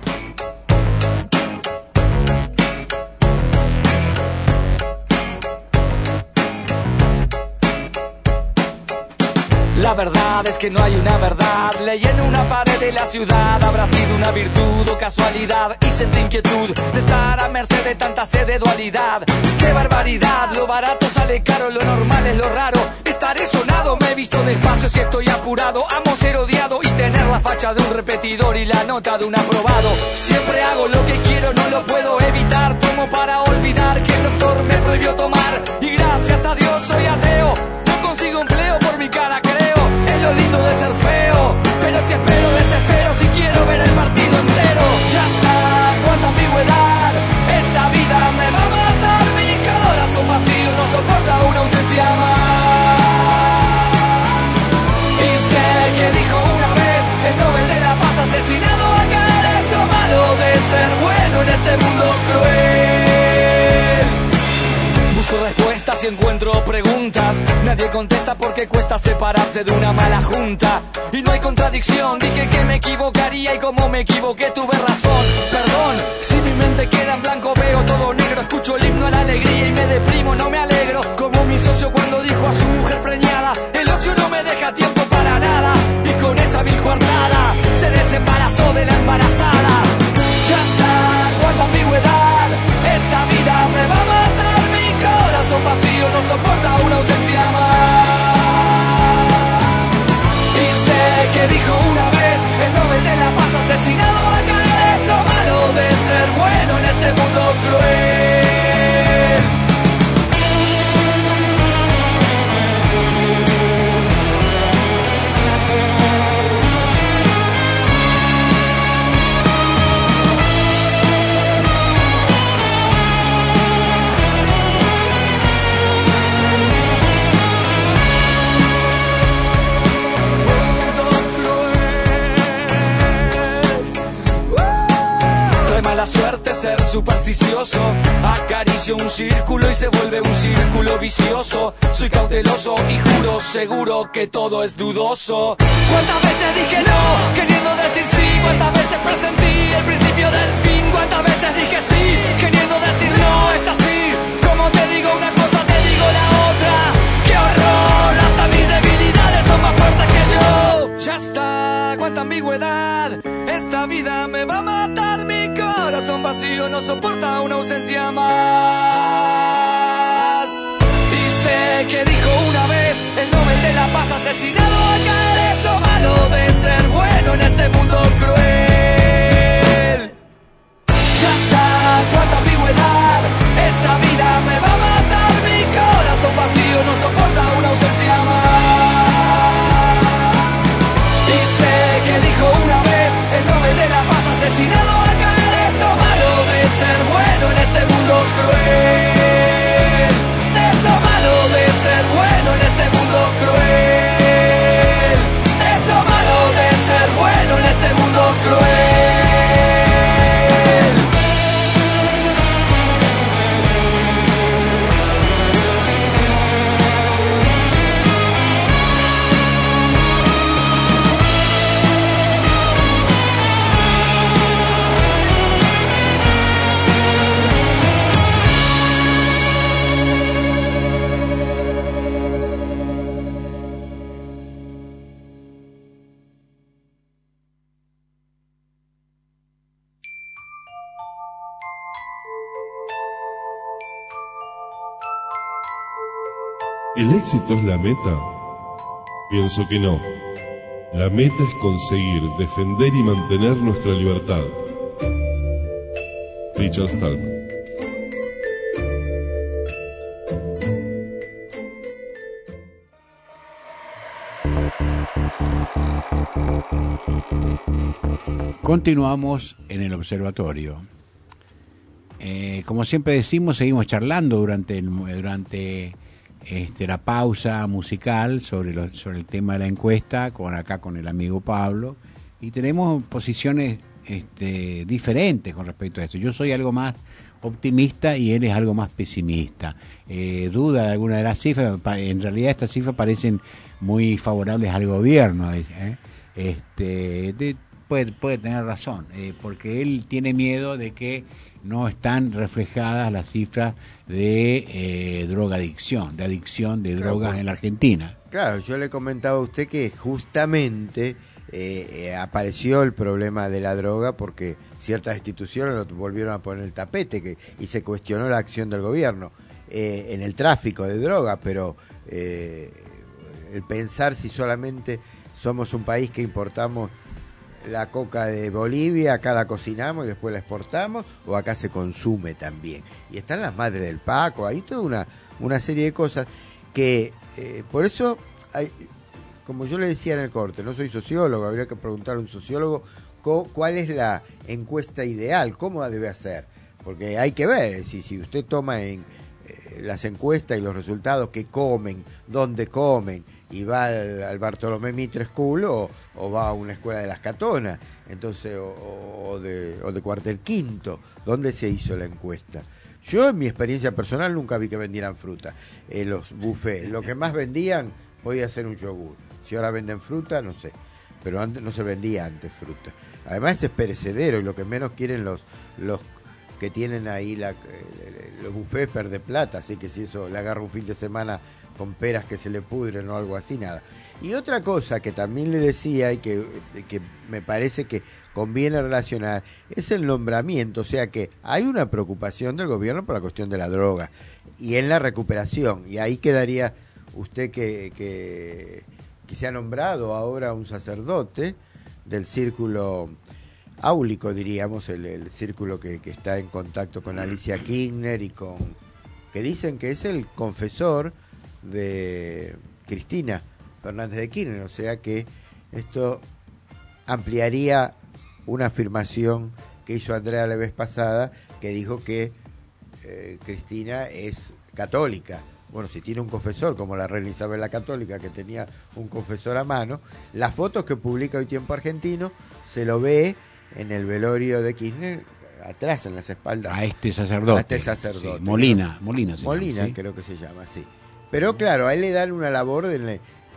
La verdad es que no hay una verdad. Leí en una pared de la ciudad. Habrá sido una virtud o casualidad. Y sentí inquietud de estar a merced de tanta sed de dualidad. ¡Qué barbaridad! Lo barato sale caro, lo normal es lo raro. Estaré sonado, me he visto despacio si estoy apurado. Amo ser odiado y tener la facha de un repetidor y la nota de un aprobado. Siempre hago lo que quiero, no lo puedo evitar. Tomo para olvidar que el doctor me prohibió tomar. Y gracias a Dios soy ateo. No consigo empleo por mi cara, creo. Es lo lindo de ser feo, pero si espero desespero, si quiero ver el partido entero. Ya está, cuánta ambigüedad, esta vida me va a matar. Mi corazón vacío no soporta una ausencia más. Y sé que dijo una vez el Nobel de la Paz asesinado acá. Es lo malo de ser bueno en este mundo cruel. Busco respuestas y encuentro preguntas. Nadie contesta porque cuesta separarse de una mala junta. Y no hay contradicción, dije que me equivocaría y como me equivoqué tuve razón. Perdón, si mi mente queda en blanco veo todo negro. Escucho el himno a la alegría y me deprimo, no me alegro. Como mi socio cuando dijo a su mujer preñada, el ocio no me deja tiempo para nada. Y con esa vil coartada se desembarazó de la embarazada. Ya está, cuánta ambigüedad, esta vida me va a matar. Mi corazón vacío no soporta una ausencia más. Y sé que dijo una vez el Nobel de la Paz asesinado acá. Es lo malo de ser bueno en este mundo cruel. supersticioso. Acaricio un círculo y se vuelve un círculo vicioso. Soy cauteloso y juro seguro que todo es dudoso. ¿Cuántas veces dije no, queriendo decir sí? ¿Cuántas veces presentí el principio del fin? ¿Cuántas veces dije sí, queriendo decir no? Es así, como te digo una cosa, te digo la otra. ¡Qué horror! Hasta mis debilidades son más fuertes que yo. Ya está, cuánta ambigüedad. Esta vida me va a matar. Mi corazón vacío no soporta una ausencia más. Y sé que dijo una vez el Nobel de la Paz asesinado a caer. Es lo malo de ser bueno en este mundo cruel. Ya está, cuánta ambigüedad. Esta vida me va a matar. Mi corazón vacío no soporta una ausencia más. Y sé que dijo una vez el Nobel de la Paz asesinado a caer. Es lo malo de ser bueno en este mundo cruel. Es lo malo de ser bueno en este mundo cruel. Es lo malo de ser bueno en este mundo cruel. ¿El éxito es la meta? Pienso que no. La meta es conseguir, defender y mantener nuestra libertad. Richard Stallman. Continuamos en el observatorio. Como siempre decimos, seguimos charlando durante la pausa musical sobre el tema de la encuesta con el amigo Pablo, y tenemos posiciones diferentes con respecto a esto. Yo soy algo más optimista y él es algo más pesimista. Duda de alguna de las cifras. En realidad estas cifras parecen muy favorables al gobierno. Puede tener razón, porque él tiene miedo de que no están reflejadas las cifras de drogadicción, de adicción de drogas en la Argentina. Claro, yo le comentaba a usted que justamente apareció el problema de la droga porque ciertas instituciones lo volvieron a poner el tapete y se cuestionó la acción del gobierno en el tráfico de droga, pero el pensar si solamente somos un país que importamos la coca de Bolivia, acá la cocinamos y después la exportamos, o acá se consume también. Y están las madres del Paco, hay toda una serie de cosas que, por eso, como yo le decía en el corte, no soy sociólogo, habría que preguntar a un sociólogo cuál es la encuesta ideal, cómo debe hacer, porque hay que ver, si usted toma en las encuestas y los resultados, que comen, dónde comen, y va al Bartolomé Mitre School o va a una escuela de Las Catonas, entonces o de Cuartel Quinto, ¿dónde se hizo la encuesta? Yo en mi experiencia personal nunca vi que vendieran fruta, los buffets, lo que más vendían podía ser un yogur, si ahora venden fruta no sé, pero antes no se vendía antes fruta, además es perecedero y lo que menos quieren los que tienen ahí los buffets perde plata, así que si eso le agarra un fin de semana con peras que se le pudren o algo así, nada. Y otra cosa que también le decía y que me parece que conviene relacionar es el nombramiento, o sea que hay una preocupación del gobierno por la cuestión de la droga y en la recuperación, y ahí quedaría usted que se ha nombrado ahora un sacerdote del círculo áulico, diríamos, el círculo que está en contacto con Alicia Kirchner y que dicen que es el confesor de Cristina Fernández de Kirchner, o sea que esto ampliaría una afirmación que hizo Andrea la vez pasada, que dijo que Cristina es católica. Bueno, si tiene un confesor como la reina Isabel la Católica, que tenía un confesor a mano, las fotos que publica Hoy Tiempo Argentino se lo ve en el velorio de Kirchner atrás en las espaldas. A este sacerdote. Sí, Molina se Molina, llama, ¿sí? Creo que se llama, sí. Pero claro, a él le dan una labor en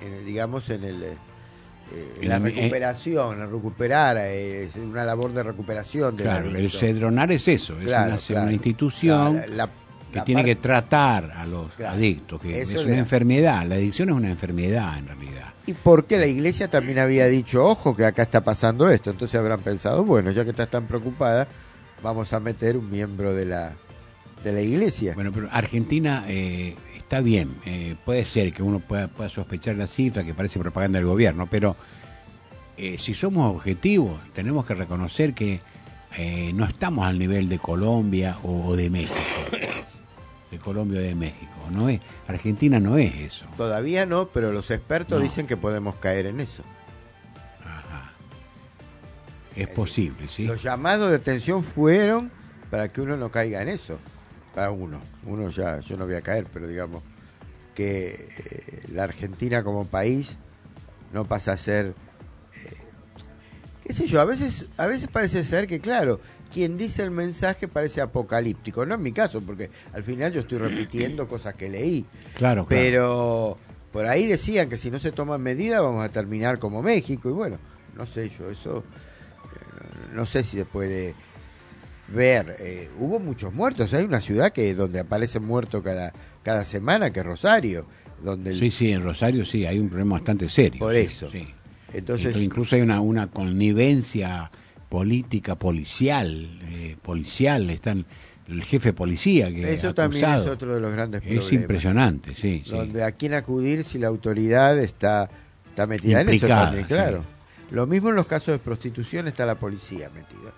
la recuperación, a recuperar, es una labor de recuperación del adicto. El Cedronar es eso, es una institución que tiene que tratar a los adictos, que es una enfermedad, la adicción es una enfermedad en realidad. Y porque la iglesia también había dicho, ojo, que acá está pasando esto, entonces habrán pensado, bueno, ya que estás tan preocupada, vamos a meter un miembro de la iglesia. Bueno, pero Argentina está bien, puede ser que uno pueda sospechar la cifra, que parece propaganda del gobierno, pero si somos objetivos, tenemos que reconocer que no estamos al nivel de Colombia o de México. De Colombia o de México, ¿no es? Argentina no es eso. Todavía no, pero los expertos dicen que podemos caer en eso. Ajá. Es posible, ¿sí? Los llamados de atención fueron para que uno no caiga en eso. Para uno ya, yo no voy a caer, pero digamos que la Argentina como país no pasa a ser, qué sé yo, a veces parece ser que, claro, quien dice el mensaje parece apocalíptico. No en mi caso, porque al final yo estoy repitiendo cosas que leí. Claro. Pero por ahí decían que si no se toman medidas vamos a terminar como México. Y bueno, no sé yo, eso no sé si se puede ver. Hubo muchos muertos. Hay una ciudad donde aparecen muertos cada semana, que es Rosario. Sí, en Rosario sí, hay un problema bastante serio. Por eso. Sí. Entonces, incluso hay una connivencia política policial, están el jefe de policía que eso también es otro de los grandes problemas. Es impresionante, sí. Donde a quién acudir si la autoridad está metida en eso también, claro. Sí. Lo mismo en los casos de prostitución, está la policía metida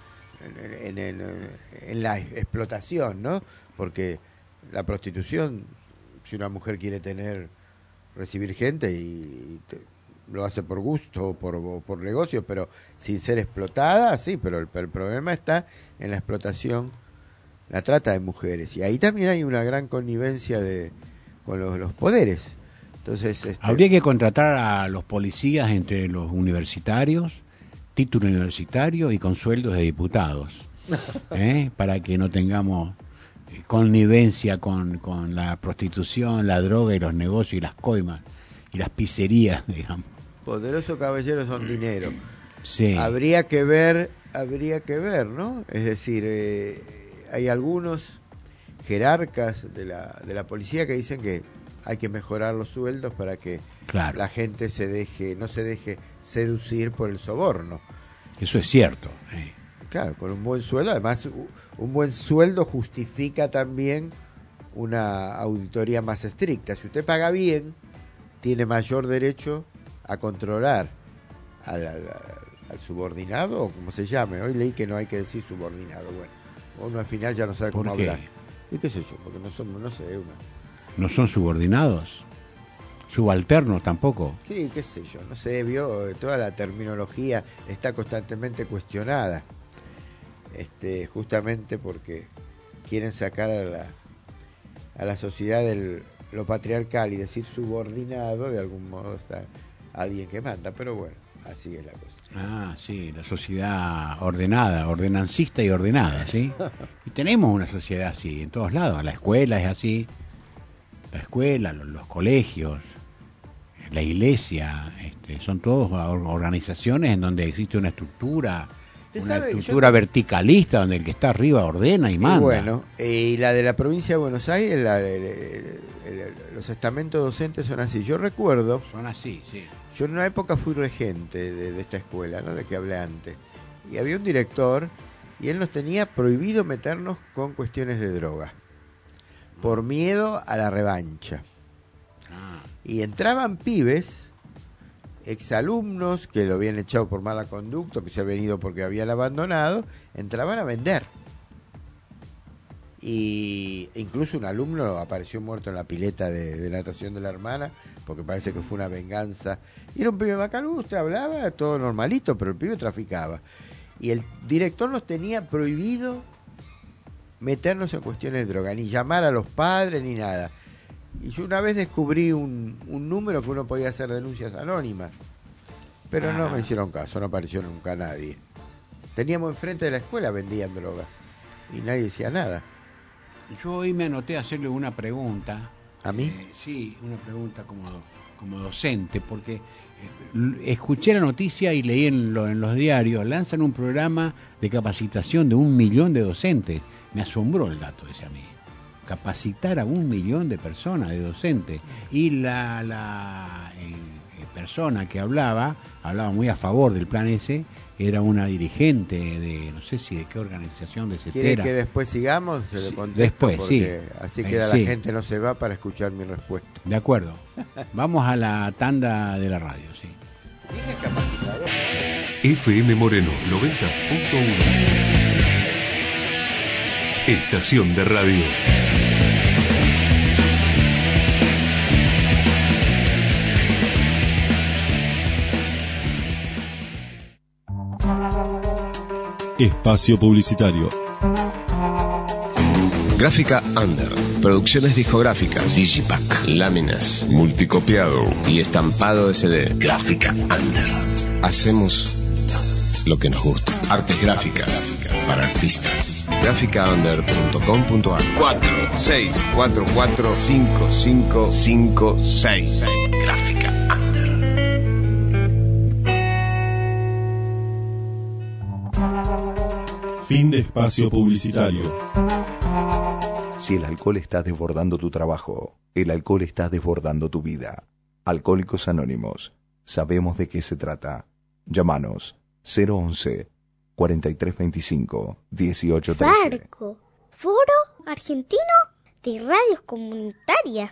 en la explotación, ¿no? Porque la prostitución, si una mujer quiere recibir gente y lo hace por gusto o por negocio, pero sin ser explotada, sí, pero el problema está en la explotación, la trata de mujeres, y ahí también hay una gran connivencia con los poderes. Entonces habría que contratar a los policías entre los universitarios, título universitario y con sueldos de diputados, para que no tengamos connivencia con la prostitución, la droga y los negocios y las coimas y las pizzerías, digamos. Poderosos caballeros son dinero. Sí. Habría que ver, ¿no? Es decir, hay algunos jerarcas de la policía que dicen que hay que mejorar los sueldos para que la gente no se deje seducir por el soborno. Eso es cierto. Claro, con un buen sueldo, además un buen sueldo justifica también una auditoría más estricta. Si usted paga bien, tiene mayor derecho a controlar al subordinado, o como se llame. Hoy leí que no hay que decir subordinado. Bueno, uno al final ya no sabe cómo hablar. ¿Y qué sé yo? Porque ¿No son subordinados? ¿Subalternos tampoco? Sí, qué sé yo. No sé, toda la terminología está constantemente cuestionada. Justamente porque quieren sacar a la sociedad lo patriarcal y decir subordinado, de algún modo está alguien que manda, pero bueno, así es la cosa. Ah, sí, la sociedad ordenada, ordenancista y ordenada, ¿sí? Y tenemos una sociedad así en todos lados, la escuela es así, la escuela, los colegios, la iglesia, son todos organizaciones en donde existe una estructura verticalista, donde el que está arriba ordena y manda. Y bueno, y la de la provincia de Buenos Aires, los estamentos docentes son así. Yo recuerdo... Son así, sí. Yo en una época fui regente de esta escuela, ¿no? De que hablé antes. Y había un director, y él nos tenía prohibido meternos con cuestiones de droga, por miedo a la revancha. Y entraban pibes, exalumnos que lo habían echado por mala conducta, que se habían ido porque habían abandonado, entraban a vender. Y incluso un alumno apareció muerto en la pileta de natación de la hermana, porque parece que fue una venganza. Y era un pibe bacano, usted hablaba, todo normalito, pero el pibe traficaba. Y el director nos tenía prohibido meternos en cuestiones de droga, ni llamar a los padres, ni nada. Y yo una vez descubrí un número que uno podía hacer denuncias anónimas, pero no me hicieron caso, no apareció nunca nadie. Teníamos enfrente de la escuela, vendían drogas. y nadie decía nada. Yo hoy me anoté a hacerle una pregunta. ¿A mí? Sí, una pregunta como docente, porque escuché la noticia y leí en los diarios, lanzan un programa de capacitación de 1 millón de docentes. Me asombró el dato ese a mí. Capacitar a 1 millón de personas, de docentes. Y la persona que hablaba muy a favor del plan ese, era una dirigente de, no sé si de qué organización de CETERA. ¿Quiere que después sigamos? Se lo contesto, después, sí. Así queda la gente, no se va para escuchar mi respuesta. De acuerdo. Vamos a la tanda de la radio, sí. FM Moreno 90.1. Estación de radio. Espacio publicitario. Gráfica Under. Producciones discográficas. Digipack. Láminas. Multicopiado. Y estampado de CD. Gráfica Under. Hacemos lo que nos gusta. Artes gráficas para artistas. Gráficaunder.com.ar 46445556. Gráfica Under. Fin de espacio publicitario. Si el alcohol está desbordando tu trabajo, el alcohol está desbordando tu vida. Alcohólicos Anónimos. Sabemos de qué se trata. Llámanos 011-4325-1813. Farco, Foro Argentino de Radios Comunitarias.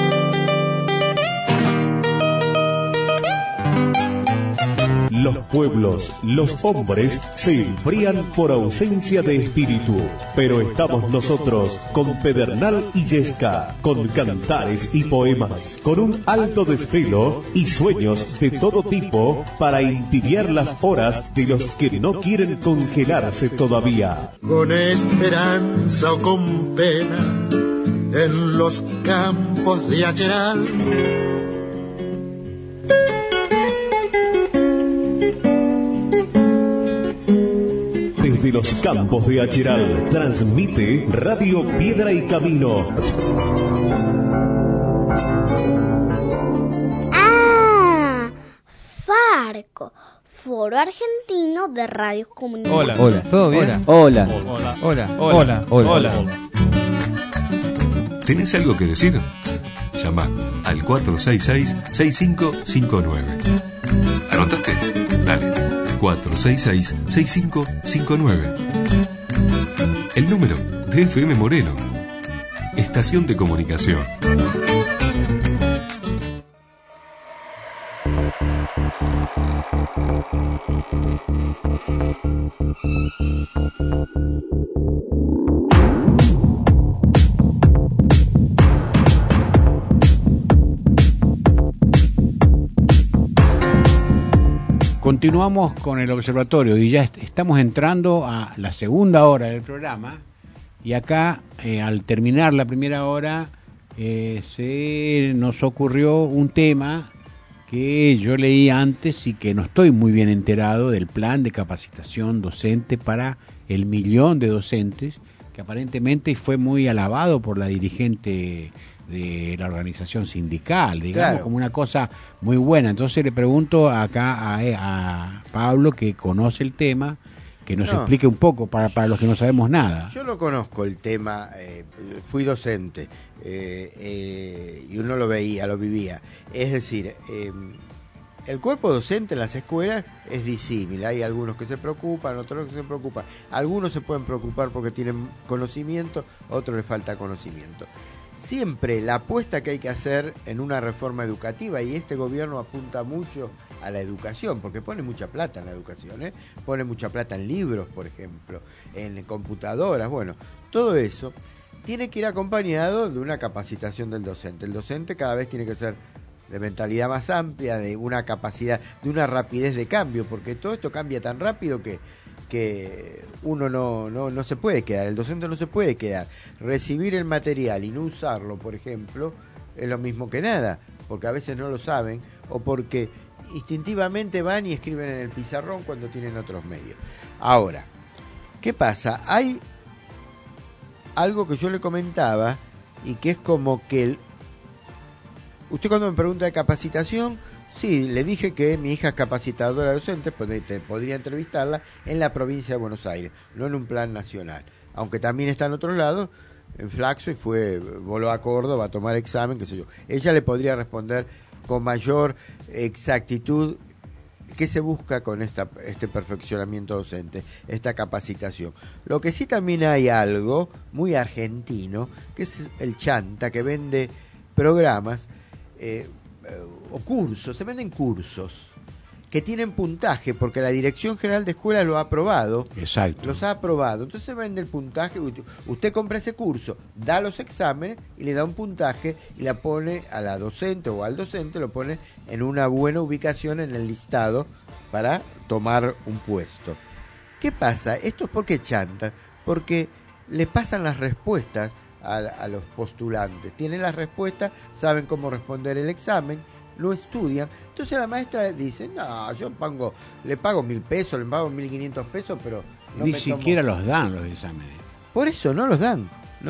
Los pueblos, los hombres, se enfrían por ausencia de espíritu. Pero estamos nosotros, con Pedernal y Yesca, con cantares y poemas, con un alto desvelo y sueños de todo tipo para entibiar las horas de los que no quieren congelarse todavía. Con esperanza o con pena, en los campos de Acheral. Desde los campos de Acheral, transmite Radio Piedra y Camino. Ah, Farco, Foro Argentino de Radios Comunitarias. Hola, ¿todo bien? Hola. Hola. ¿Tenés algo que decir? Llama al 466-6559. ¿Anotaste? Dale. 466-6559. El número de FM Moreno. Estación de comunicación. Continuamos con el observatorio y ya estamos entrando a la segunda hora del programa y acá al terminar la primera hora se nos ocurrió un tema que yo leí antes y que no estoy muy bien enterado del plan de capacitación docente para 1 millón de docentes, que aparentemente fue muy alabado por la dirigente de la organización sindical, digamos, claro, como una cosa muy buena. Entonces le pregunto acá a Pablo, que conoce el tema, que nos explique un poco para los que no sabemos nada. Yo no conozco el tema, fui docente y uno lo veía, lo vivía. Es decir, el cuerpo docente en las escuelas es disímil. Hay algunos que se preocupan, otros que se preocupan. Algunos se pueden preocupar porque tienen conocimiento, otros les falta conocimiento. Siempre la apuesta que hay que hacer en una reforma educativa, y este gobierno apunta mucho a la educación, porque pone mucha plata en la educación, pone mucha plata en libros, por ejemplo, en computadoras, bueno, todo eso tiene que ir acompañado de una capacitación del docente. El docente cada vez tiene que ser de mentalidad más amplia, de una capacidad, de una rapidez de cambio, porque todo esto cambia tan rápido que uno no se puede quedar, el docente no se puede quedar. Recibir el material y no usarlo, por ejemplo, es lo mismo que nada, porque a veces no lo saben o porque instintivamente van y escriben en el pizarrón cuando tienen otros medios. Ahora, ¿qué pasa? Hay algo que yo le comentaba y que es como que usted cuando me pregunta de capacitación, sí, le dije que mi hija es capacitadora docente, podría entrevistarla en la provincia de Buenos Aires, no en un plan nacional, aunque también está en otro lado, en Flaxo, y voló a Córdoba a tomar examen, qué sé yo. Ella le podría responder con mayor exactitud qué se busca con este perfeccionamiento docente, esta capacitación. Lo que sí también hay algo muy argentino, que es el chanta, que vende programas o cursos, se venden cursos que tienen puntaje, porque la Dirección General de Escuelas lo ha aprobado. Exacto. Los ha aprobado. Entonces se vende el puntaje. Usted compra ese curso, da los exámenes y le da un puntaje y la pone a la docente o al docente, lo pone en una buena ubicación en el listado para tomar un puesto. ¿Qué pasa? Esto es porque chantan, porque le pasan las respuestas a los postulantes. Tienen las respuestas, saben cómo responder el examen, lo estudian. Entonces la maestra dice, no, yo le pago 1.000 pesos, le pago 1.500 pesos, pero no ni siquiera los dan los exámenes. Por eso no los dan.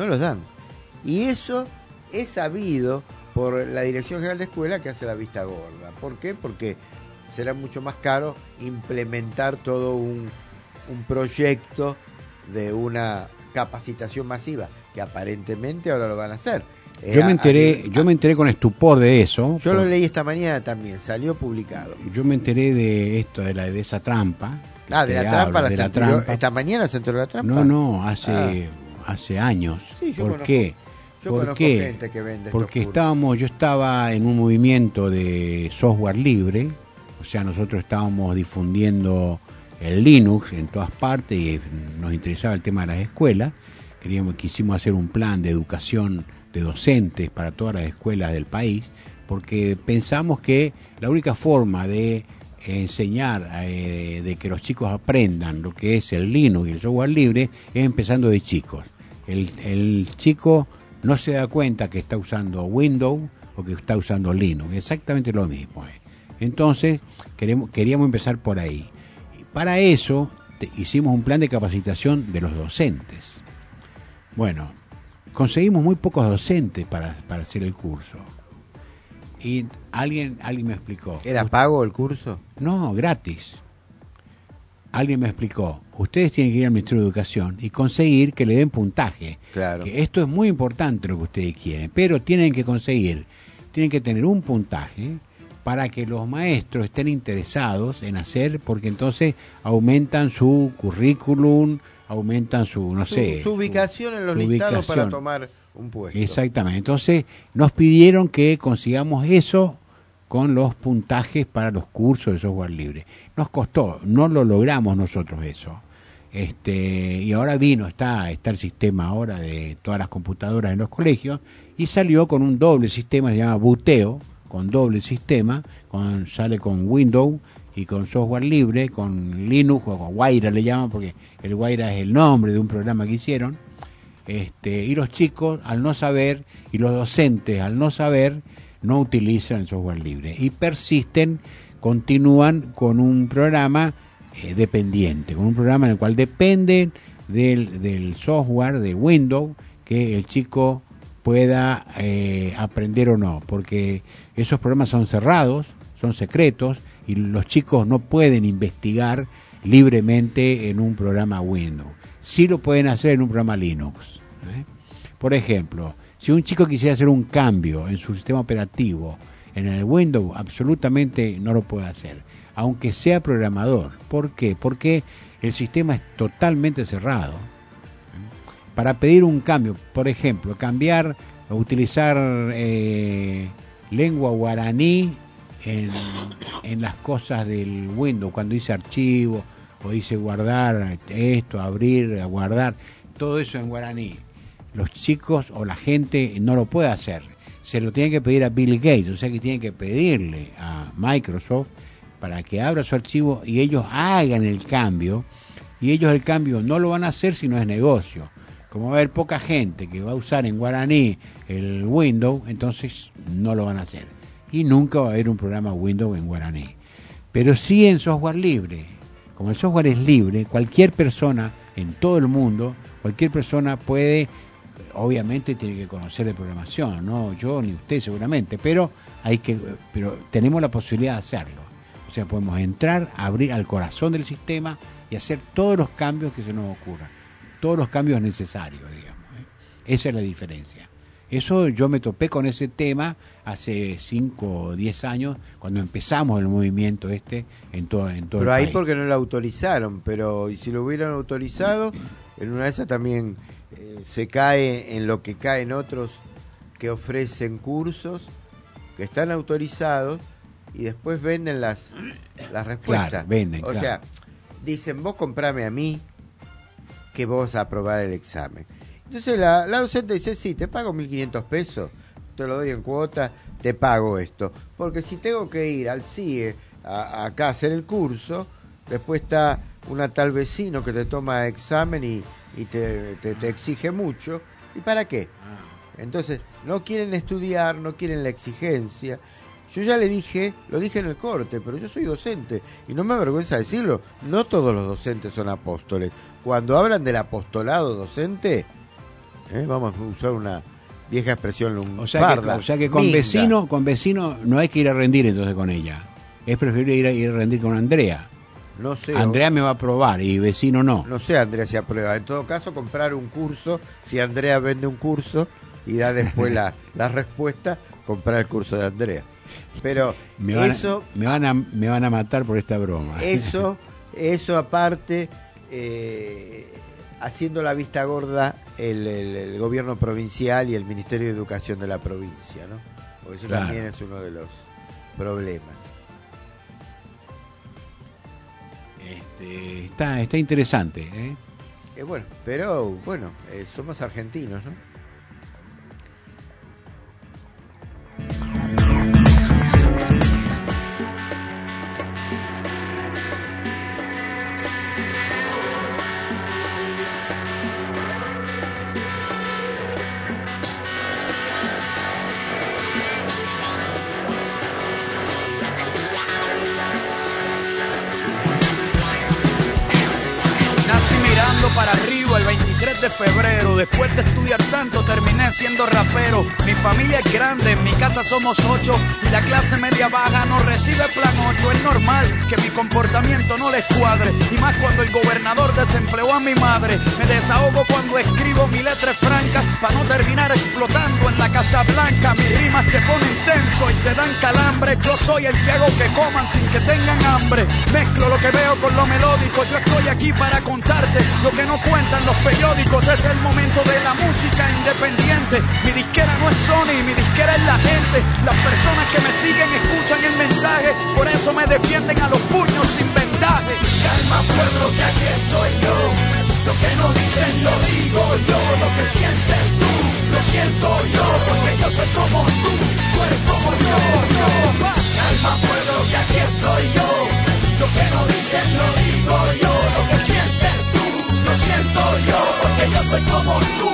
Y eso es sabido por la Dirección General de Escuela, que hace la vista gorda. ¿Por qué? Porque será mucho más caro implementar todo un proyecto de una capacitación masiva, que aparentemente ahora lo van a hacer. Yo me enteré con estupor de eso. Yo lo leí esta mañana también, salió publicado. Yo me enteré de esto, de esa trampa. De la trampa. ¿Esta mañana se enteró la trampa? No, hace años. Sí, ¿Por qué? Yo conozco gente que vende porque estos yo estaba en un movimiento de software libre, o sea, nosotros estábamos difundiendo el Linux en todas partes y nos interesaba el tema de las escuelas. Quisimos hacer un plan de educación de docentes para todas las escuelas del país, porque pensamos que la única forma de enseñar, de que los chicos aprendan lo que es el Linux y el software libre, es empezando de chicos. El chico no se da cuenta que está usando Windows o que está usando Linux, exactamente lo mismo. Entonces, queríamos empezar por ahí. Y para eso hicimos un plan de capacitación de los docentes. Bueno, conseguimos muy pocos docentes para hacer el curso. Y alguien me explicó. ¿Era pago el curso? No, gratis. Alguien me explicó, ustedes tienen que ir al Ministerio de Educación y conseguir que le den puntaje. Claro. Que esto es muy importante lo que ustedes quieren, pero tienen que tener un puntaje para que los maestros estén interesados en hacer, porque entonces aumentan su currículum, aumentan su ubicación en los listados para tomar un puesto. Exactamente. Entonces nos pidieron que consigamos eso con los puntajes para los cursos de software libre. Nos costó, no lo logramos nosotros eso. Y ahora está el sistema ahora de todas las computadoras en los colegios y salió con un doble sistema, se llama Buteo, con doble sistema, sale con Windows y con software libre, con Linux o con Guaira le llaman, porque el Guaira es el nombre de un programa que hicieron. Y los chicos, al no saber, y los docentes, al no saber, no utilizan el software libre y continúan con un programa dependiente, con un programa en el cual dependen del software de Windows que el chico pueda aprender o no, porque esos programas son cerrados, son secretos y los chicos no pueden investigar libremente en un programa Windows. Sí lo pueden hacer en un programa Linux. Por ejemplo, si un chico quisiera hacer un cambio en su sistema operativo en el Windows, absolutamente no lo puede hacer, aunque sea programador. ¿Por qué? Porque el sistema es totalmente cerrado. Para pedir un cambio, por ejemplo, cambiar o utilizar lengua guaraní en las cosas del Windows, cuando dice archivo o dice guardar esto, abrir, guardar, todo eso en guaraní. Los chicos o la gente no lo puede hacer. Se lo tienen que pedir a Bill Gates, o sea que tienen que pedirle a Microsoft para que abra su archivo y ellos hagan el cambio. Y ellos el cambio no lo van a hacer si no es negocio. Como va a haber poca gente que va a usar en guaraní el Windows, entonces no lo van a hacer. Y nunca va a haber un programa Windows en guaraní. Pero sí en software libre. Como el software es libre, cualquier persona en todo el mundo, cualquier persona puede obviamente tiene que conocer de programación, no yo ni usted seguramente, pero tenemos la posibilidad de hacerlo. O sea, podemos entrar, abrir al corazón del sistema y hacer todos los cambios que se nos ocurran, todos los cambios necesarios, digamos. Esa es la diferencia. Eso yo me topé con ese tema hace 5 o 10 años, cuando empezamos el movimiento en todo el país. Pero ahí porque no lo autorizaron, pero y si lo hubieran autorizado, en una de esas también se cae en lo que caen otros que ofrecen cursos que están autorizados y después venden las respuestas. Claro, venden, o sea, dicen, vos comprame a mí que vos vas a aprobar el examen. Entonces la docente dice, sí, te pago 1.500 pesos, te lo doy en cuota, te pago esto. Porque si tengo que ir al CIE acá a hacer el curso, después está una tal vecino que te toma examen y te exige mucho. ¿Y para qué? Entonces, no quieren estudiar, no quieren la exigencia. Yo ya le dije, lo dije en el corte, pero yo soy docente y no me avergüenza decirlo, no todos los docentes son apóstoles. Cuando hablan del apostolado docente, vamos a usar una vieja expresión lumbarda. O sea que con vecino no hay que ir a rendir entonces con ella. Es preferible ir a rendir con Andrea. No sé. Andrea me va a aprobar y vecino no. No sé, Andrea se aprueba. En todo caso, comprar un curso, si Andrea vende un curso y da después la respuesta, comprar el curso de Andrea. Pero me van a matar por esta broma. Eso aparte, haciendo la vista gorda el gobierno provincial y el Ministerio de Educación de la provincia, ¿no? Porque eso también es uno de los problemas. Está interesante, pero somos argentinos, ¿no? Para arriba el 23 de febrero. Después de estudiar tanto terminé siendo rapero. Mi familia es grande, en mi casa somos 8 y la clase media baja no recibe plan 8. Es normal que mi comportamiento no les cuadre, y más cuando el gobernador desempleó a mi madre. Me desahogo cuando escribo mi letra franca para no terminar explotando en la Casa Blanca. Mis rimas te ponen tenso y te dan calambre. Yo soy el que hago que coman sin que tengan hambre. Mezclo lo que veo con lo melódico. Yo estoy aquí para contarte lo que no cuentan los periódicos. Es el momento de la música independiente. Mi disquera no es Sony, mi disquera es la gente. Las personas que me siguen escuchan el mensaje, por eso me defienden a los puños sin vendaje. Calma pueblo, que aquí estoy yo. Lo que no dicen lo digo yo. Lo que sientes tú, lo siento yo. Porque yo soy como tú eres como yo. Calma pueblo, que aquí estoy yo. Lo que no dicen lo digo yo. Lo que sientes tú, lo siento yo, porque yo soy como tú.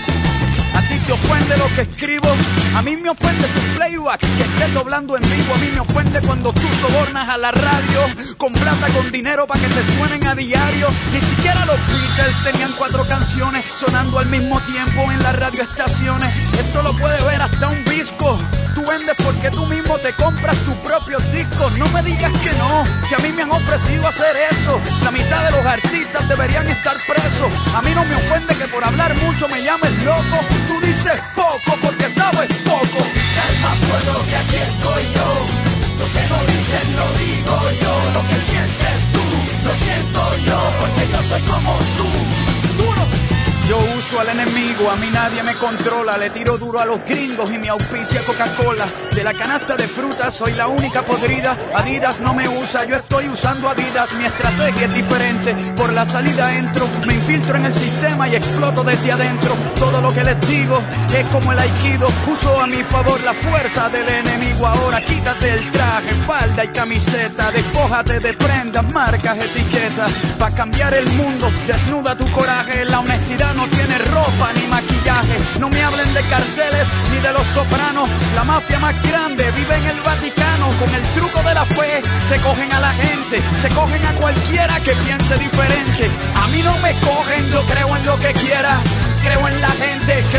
A ti te ofende lo que escribo, a mí me ofende tu playback, que estés doblando en vivo. A mí me ofende cuando tú sobornas a la radio con plata, con dinero para que te suenen a diario. Ni siquiera los Beatles tenían 4 canciones sonando al mismo tiempo en las radioestaciones. Esto lo puede ver hasta un disco. Tú vendes porque tú mismo te compras tus propios discos. No me digas que no, si a mí me han ofrecido hacer eso. La mitad de los artistas deberían estar presos. A mí no me ofende que por hablar mucho me llames loco. Tú dices poco porque sabes poco. Calma pueblo, que aquí estoy yo. Lo que no dicen lo digo yo. Lo que sientes tú, lo siento yo, porque yo soy como tú. Duro. Yo uso al enemigo, a mí nadie me controla. Le tiro duro a los gringos y me auspicia Coca-Cola. De la canasta de frutas soy la única podrida. Adidas no me usa, yo estoy usando Adidas. Mi estrategia es diferente, por la salida entro. Me infiltro en el sistema y exploto desde adentro. Todo lo que les digo es como el aikido. Uso a mi favor la fuerza del enemigo. Ahora quítate el traje, falda y camiseta. Despójate de prendas, marcas, etiquetas. Pa' cambiar el mundo, desnuda tu coraje. La honestidad no tiene ropa ni maquillaje. No me hablen de carteles ni de los Sopranos. La mafia más grande vive en el Vaticano. Con el truco de la fe se cogen a la gente, se cogen a cualquiera que piense diferente. A mí no me cogen, yo creo en lo que quiera. Creo en la gente que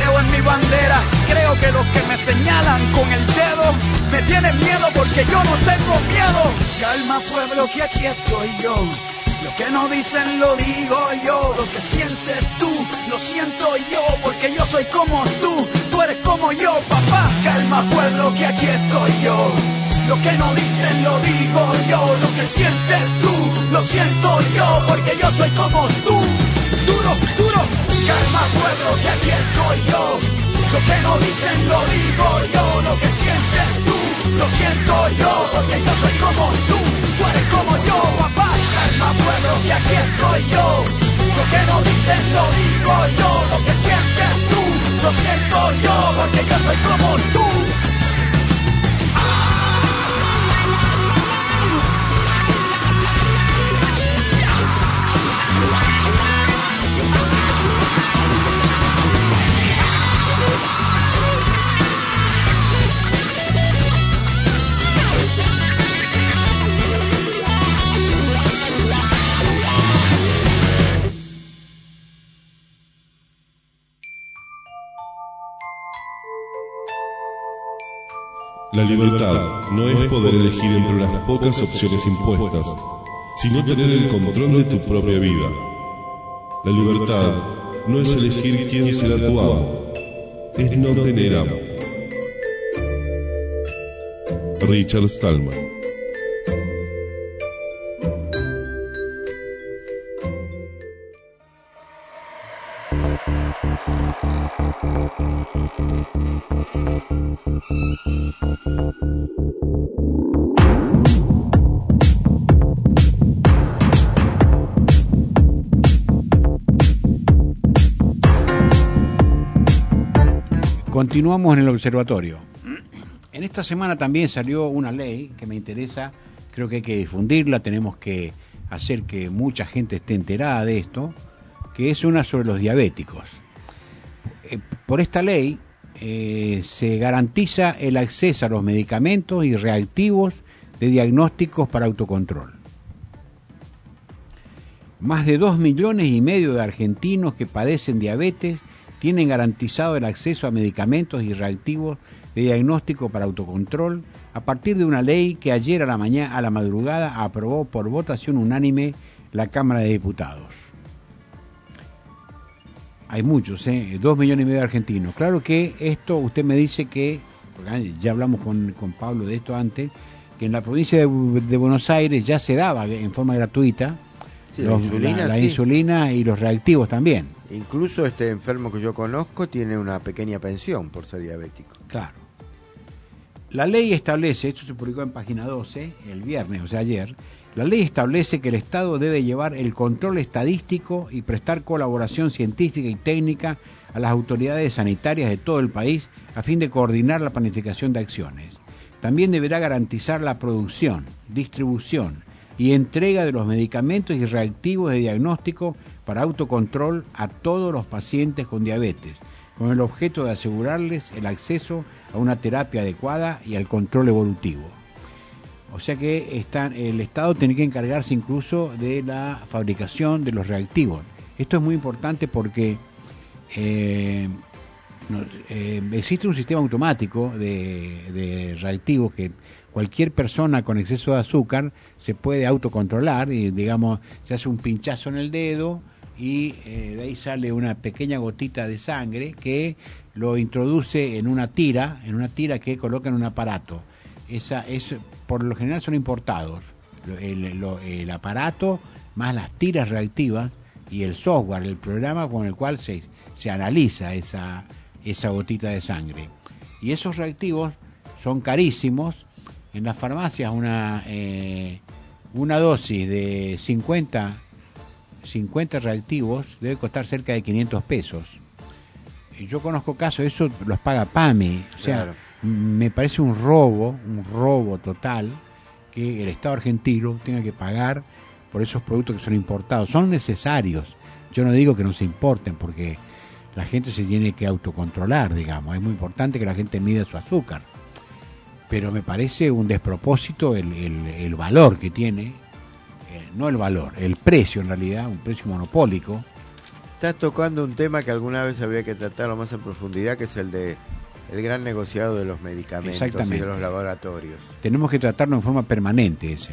bandera. Creo que los que me señalan con el dedo me tienen miedo porque yo no tengo miedo. Calma pueblo que aquí estoy yo. Lo que no dicen lo digo yo. Lo que sientes tú lo siento yo, porque yo soy como tú eres como yo, papá. Calma pueblo que aquí estoy yo. Lo que no dicen lo digo yo. Lo que sientes tú lo siento yo, porque yo soy como tú. Duro, duro. Calma pueblo que aquí estoy yo. Lo que no dicen lo digo yo. Lo que sientes tú lo siento yo, porque yo soy como tú eres como yo, papá. Calma pueblo que aquí estoy yo. Lo que no dicen lo digo yo. Lo que sientes tú lo siento yo, porque yo soy como tú. La libertad no es poder elegir entre unas pocas opciones impuestas, sino tener el control de tu propia vida. La libertad no es elegir quién será tu amo, es no tener amo. Richard Stallman. Continuamos en el observatorio. En esta semana también salió una ley que me interesa, creo que hay que difundirla, tenemos que hacer que mucha gente esté enterada de esto, que es una sobre los diabéticos. Por esta ley se garantiza el acceso a los medicamentos y reactivos de diagnósticos para autocontrol. Más de 2,5 millones de argentinos que padecen diabetes tienen garantizado el acceso a medicamentos y reactivos de diagnóstico para autocontrol a partir de una ley que ayer a la madrugada aprobó por votación unánime la Cámara de Diputados. Hay muchos, 2,5 millones de argentinos. Claro que esto, usted me dice que, ya hablamos con Pablo de esto antes, que en la provincia de Buenos Aires ya se daba en forma gratuita sí, la insulina y los reactivos también. Incluso este enfermo que yo conozco tiene una pequeña pensión por ser diabético. Claro. La ley establece, esto se publicó en página 12, el viernes, o sea ayer, la ley establece que el Estado debe llevar el control estadístico y prestar colaboración científica y técnica a las autoridades sanitarias de todo el país a fin de coordinar la planificación de acciones. También deberá garantizar la producción, distribución y entrega de los medicamentos y reactivos de diagnóstico para autocontrol a todos los pacientes con diabetes, con el objeto de asegurarles el acceso a una terapia adecuada y al control evolutivo. O sea que el Estado tiene que encargarse incluso de la fabricación de los reactivos. Esto es muy importante porque existe un sistema automático de reactivos que cualquier persona con exceso de azúcar se puede autocontrolar y, digamos, se hace un pinchazo en el dedo y de ahí sale una pequeña gotita de sangre que lo introduce en una tira que coloca en un aparato. Por lo general son importados, el aparato más las tiras reactivas y el software, el programa con el cual se analiza esa gotita de sangre. Y esos reactivos son carísimos. En las farmacias una dosis de 50 reactivos debe costar cerca de 500 pesos. Yo conozco casos, eso los paga PAMI. O sea, claro. Me parece un robo total que el Estado argentino tenga que pagar por esos productos que son importados. Son necesarios. Yo no digo que no se importen, porque la gente se tiene que autocontrolar, digamos. Es muy importante que la gente mida su azúcar. Pero me parece un despropósito el valor que tiene, no el valor, el precio en realidad, un precio monopólico Estás tocando un tema que alguna vez habría que tratarlo más en profundidad, que es el de el gran negociado de los medicamentos y de los laboratorios. Tenemos que tratarlo en forma permanente ese.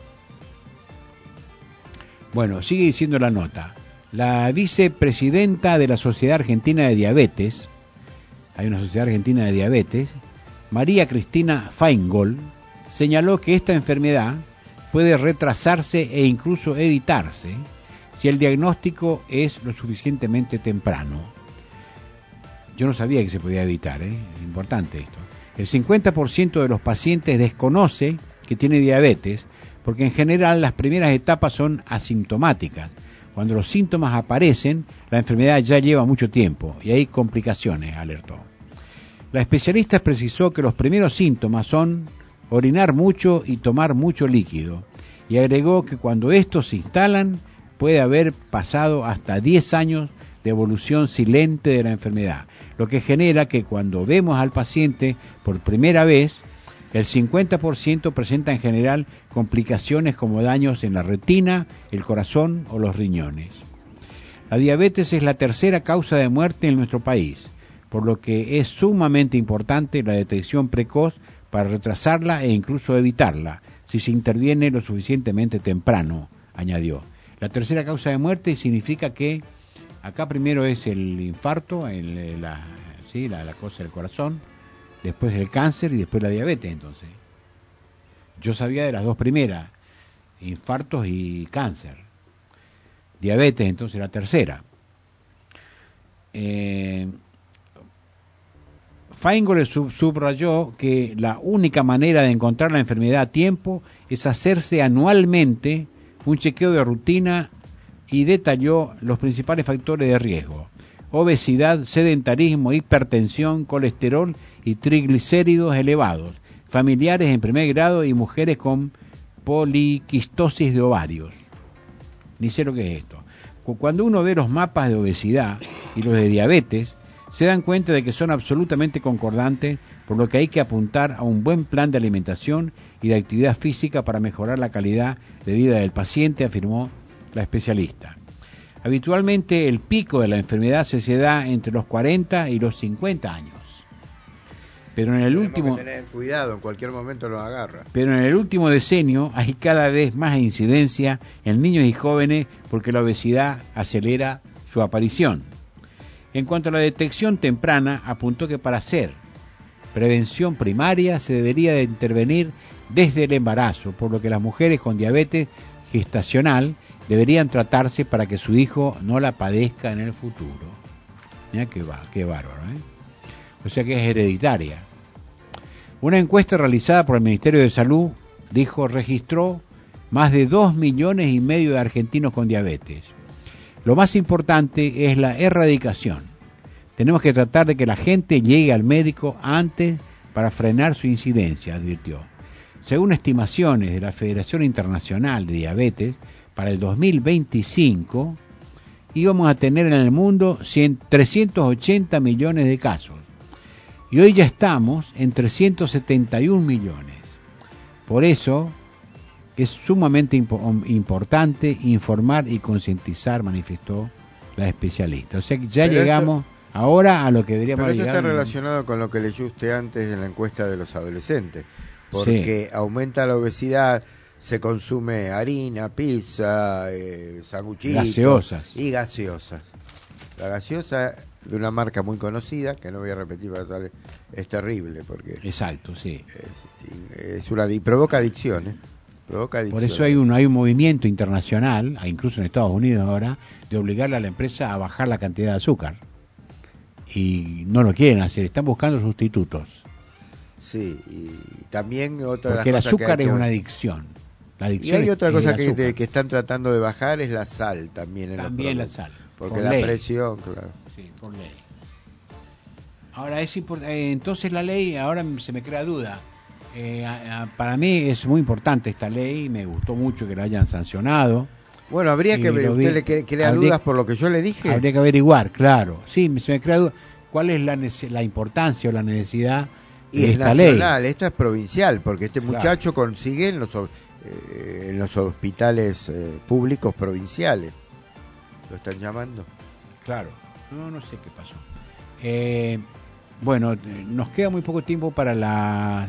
Bueno, sigue diciendo la nota. La vicepresidenta de la Sociedad Argentina de Diabetes, hay una Sociedad Argentina de Diabetes, María Cristina Feingold, señaló que esta enfermedad puede retrasarse e incluso evitarse si el diagnóstico es lo suficientemente temprano. Yo no sabía que se podía evitar, es importante esto. El 50% de los pacientes desconoce que tiene diabetes porque en general las primeras etapas son asintomáticas. Cuando los síntomas aparecen, la enfermedad ya lleva mucho tiempo y hay complicaciones, alertó. La especialista precisó que los primeros síntomas son orinar mucho y tomar mucho líquido, y agregó que cuando estos se instalan puede haber pasado hasta 10 años de evolución silente de la enfermedad, lo que genera que cuando vemos al paciente por primera vez, el 50% presenta en general complicaciones como daños en la retina, el corazón o los riñones. La diabetes es la tercera causa de muerte en nuestro país, por lo que es sumamente importante la detección precoz para retrasarla e incluso evitarla, si se interviene lo suficientemente temprano, añadió. La tercera causa de muerte significa que acá primero es el infarto, la cosa del corazón, después el cáncer y después la diabetes, entonces. Yo sabía de las dos primeras, infartos y cáncer. Diabetes, entonces, la tercera. Feingold subrayó que la única manera de encontrar la enfermedad a tiempo es hacerse anualmente un chequeo de rutina y detalló los principales factores de riesgo: obesidad, sedentarismo, hipertensión, colesterol y triglicéridos elevados, familiares en primer grado y mujeres con poliquistosis de ovarios. Ni sé lo que es esto. Cuando uno ve los mapas de obesidad y los de diabetes, se dan cuenta de que son absolutamente concordantes, por lo que hay que apuntar a un buen plan de alimentación y de actividad física para mejorar la calidad de vida del paciente, afirmó la especialista. Habitualmente el pico de la enfermedad se da entre los 40 y los 50 años. Pero en el último, tener cuidado, en cualquier momento lo agarra. Pero en el último decenio hay cada vez más incidencia en niños y jóvenes porque la obesidad acelera su aparición. En cuanto a la detección temprana, apuntó que para hacer prevención primaria se debería de intervenir desde el embarazo, por lo que las mujeres con diabetes gestacional deberían tratarse para que su hijo no la padezca en el futuro. Mira qué bárbaro, ¿eh? O sea que es hereditaria. Una encuesta realizada por el Ministerio de Salud, registró más de 2,5 millones de argentinos con diabetes. Lo más importante es la erradicación. Tenemos que tratar de que la gente llegue al médico antes para frenar su incidencia, advirtió. Según estimaciones de la Federación Internacional de Diabetes, para el 2025 íbamos a tener en el mundo 380 millones de casos. Y hoy ya estamos en 371 millones. Por eso es sumamente importante informar y concientizar, manifestó la especialista. O sea que ya llegamos ahora a lo que deberíamos llegar. Pero esto está relacionado con lo que leyó usted antes en la encuesta de los adolescentes. Porque aumenta la obesidad, se consume harina, pizza, sanguchitos y gaseosas. La gaseosa de una marca muy conocida, que no voy a repetir para saber, es terrible porque exacto, sí. Provoca adicciones. Por eso hay un movimiento internacional, incluso en Estados Unidos ahora, de obligarle a la empresa a bajar la cantidad de azúcar. Y no lo quieren hacer, están buscando sustitutos. Sí, y también otra porque el azúcar es una adicción. La adicción y hay otra cosa que están tratando de bajar, es la sal también. También la sal. Porque la presión, claro. Sí, por ley. Ahora, entonces la ley, ahora se me crea duda. Para mí es muy importante esta ley, me gustó mucho que la hayan sancionado. Bueno, habría que ver, ¿usted le crea dudas por lo que yo le dije? Habría que averiguar, claro. Sí, se me crea duda. ¿Cuál es la importancia o la necesidad de esta ley? Esta es provincial, porque este muchacho consigue en los hospitales públicos provinciales. ¿Lo están llamando? Claro, no sé qué pasó. Bueno, nos queda muy poco tiempo para la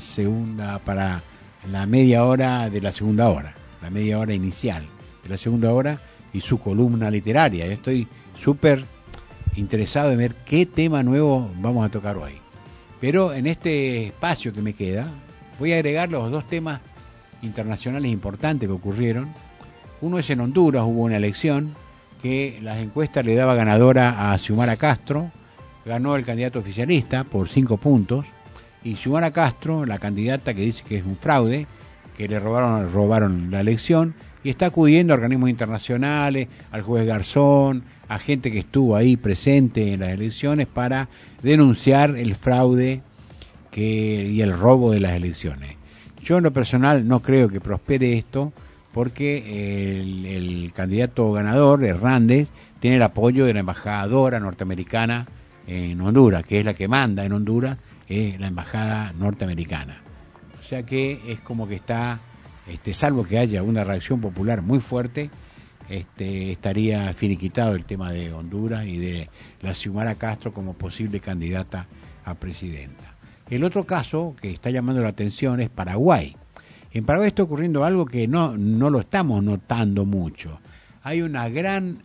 media hora de la segunda hora, la media hora inicial de la segunda hora y su columna literaria. Estoy súper interesado en ver qué tema nuevo vamos a tocar hoy. Pero en este espacio que me queda, voy a agregar los dos temas internacionales importantes que ocurrieron. Uno es en Honduras, hubo una elección que las encuestas le daba ganadora a Xiomara Castro, ganó el candidato oficialista por 5 puntos, y Xiomara Castro, la candidata que dice que es un fraude, que le robaron la elección, y está acudiendo a organismos internacionales, al juez Garzón, a gente que estuvo ahí presente en las elecciones para denunciar el fraude y el robo de las elecciones. Yo en lo personal no creo que prospere esto, porque el candidato ganador, Hernández, tiene el apoyo de la embajadora norteamericana en Honduras, que es la que manda en Honduras, es la embajada norteamericana. O sea que es como que está, salvo que haya una reacción popular muy fuerte, estaría finiquitado el tema de Honduras y de la Xiomara Castro como posible candidata a presidenta. El otro caso que está llamando la atención es Paraguay. En Paraguay está ocurriendo algo que no lo estamos notando mucho. Hay una gran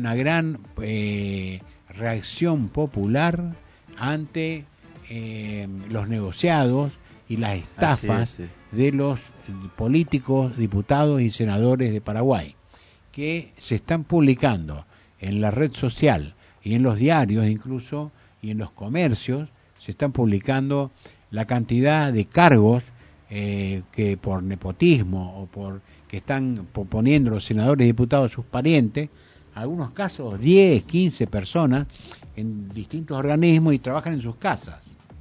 reacción popular ante los negociados y las estafas de los políticos, diputados y senadores de Paraguay, que se están publicando en la red social y en los diarios incluso, y en los comercios, se están publicando la cantidad de cargos que por nepotismo o por que están poniendo los senadores y diputados sus parientes, algunos casos 10, 15 personas en distintos organismos y trabajan en sus casas.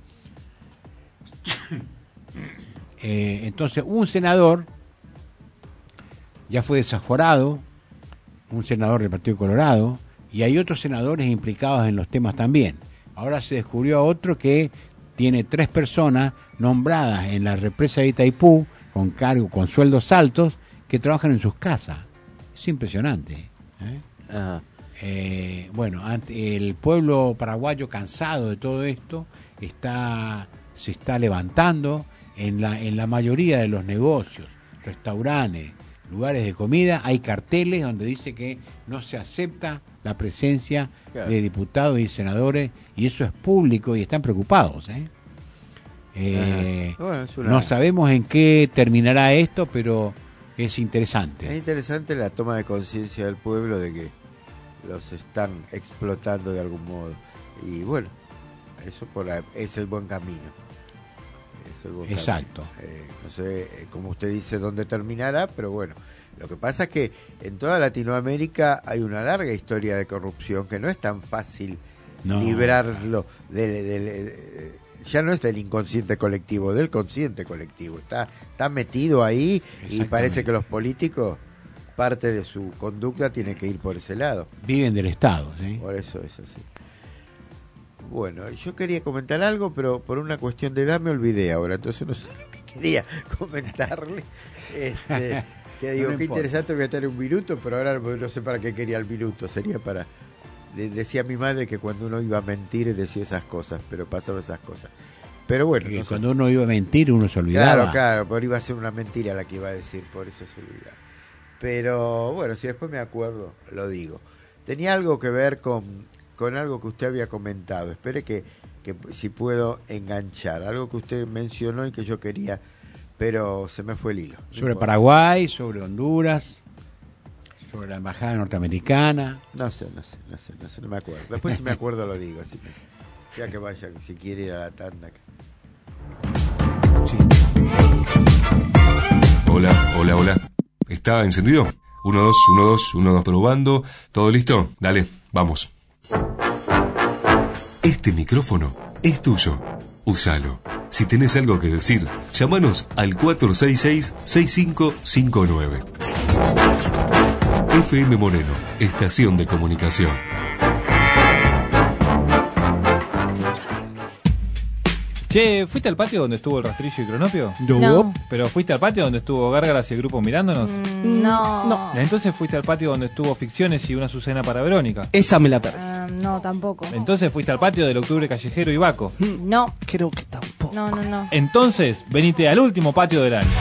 Entonces un senador ya fue desaforado, un senador del Partido Colorado, y hay otros senadores implicados en los temas también. Ahora se descubrió a otro que tiene 3 personas nombradas en la represa de Itaipú con cargo, con sueldos altos, que trabajan en sus casas. Es impresionante. Bueno, el pueblo paraguayo, cansado de todo esto, se está levantando en la mayoría de los negocios, restaurantes, lugares de comida. Hay carteles donde dice que no se acepta la presencia de diputados y senadores, y eso es público y están preocupados. No sabemos en qué terminará esto, pero es interesante. Es interesante la toma de conciencia del pueblo de que los están explotando de algún modo. Y bueno, eso es el buen camino. Exacto. No sé, como usted dice, dónde terminará, pero bueno, lo que pasa es que en toda Latinoamérica hay una larga historia de corrupción que no es tan fácil librarlo ya no es del inconsciente colectivo, del consciente colectivo. Está metido ahí y parece que los políticos, parte de su conducta tiene que ir por ese lado. Viven del Estado, ¿sí? Por eso es así. Bueno, yo quería comentar algo, pero por una cuestión de edad me olvidé ahora, entonces no sé lo que quería comentarle. Que digo, no qué interesante, voy a tener un minuto, pero ahora no sé para qué quería el minuto. Sería para... Decía mi madre que cuando uno iba a mentir decía esas cosas, pero pasaban esas cosas. Pero bueno, no cuando uno iba a mentir uno se olvidaba. Claro, pero iba a ser una mentira la que iba a decir, por eso se olvidaba. Pero bueno, si después me acuerdo, lo digo. Tenía algo que ver con algo que usted había comentado. Espere que si puedo enganchar. Algo que usted mencionó y que yo quería, pero se me fue el hilo. Sobre Paraguay, sobre Honduras, sobre la embajada norteamericana. No sé, no me acuerdo. Después si me acuerdo lo digo, así que ya que vaya, si quiere ir a la tanda. Sí. Hola. ¿Está encendido? 1, 2, 1, 2, 1, 2, probando. ¿Todo listo? Dale, vamos. Este micrófono es tuyo. Úsalo. Si tenés algo que decir, llámanos al 466-6559. FM Moreno, estación de comunicación. Che, ¿fuiste al patio donde estuvo el Rastrillo y Cronopio? No. ¿Pero fuiste al patio donde estuvo Gárgaras y el grupo mirándonos? No. Entonces fuiste al patio donde estuvo Ficciones y una Azucena para Verónica. Esa me la perdí. No, tampoco. Entonces fuiste al patio del Octubre Callejero y Baco. No. Creo que tampoco. No. Entonces, venite al último patio del año.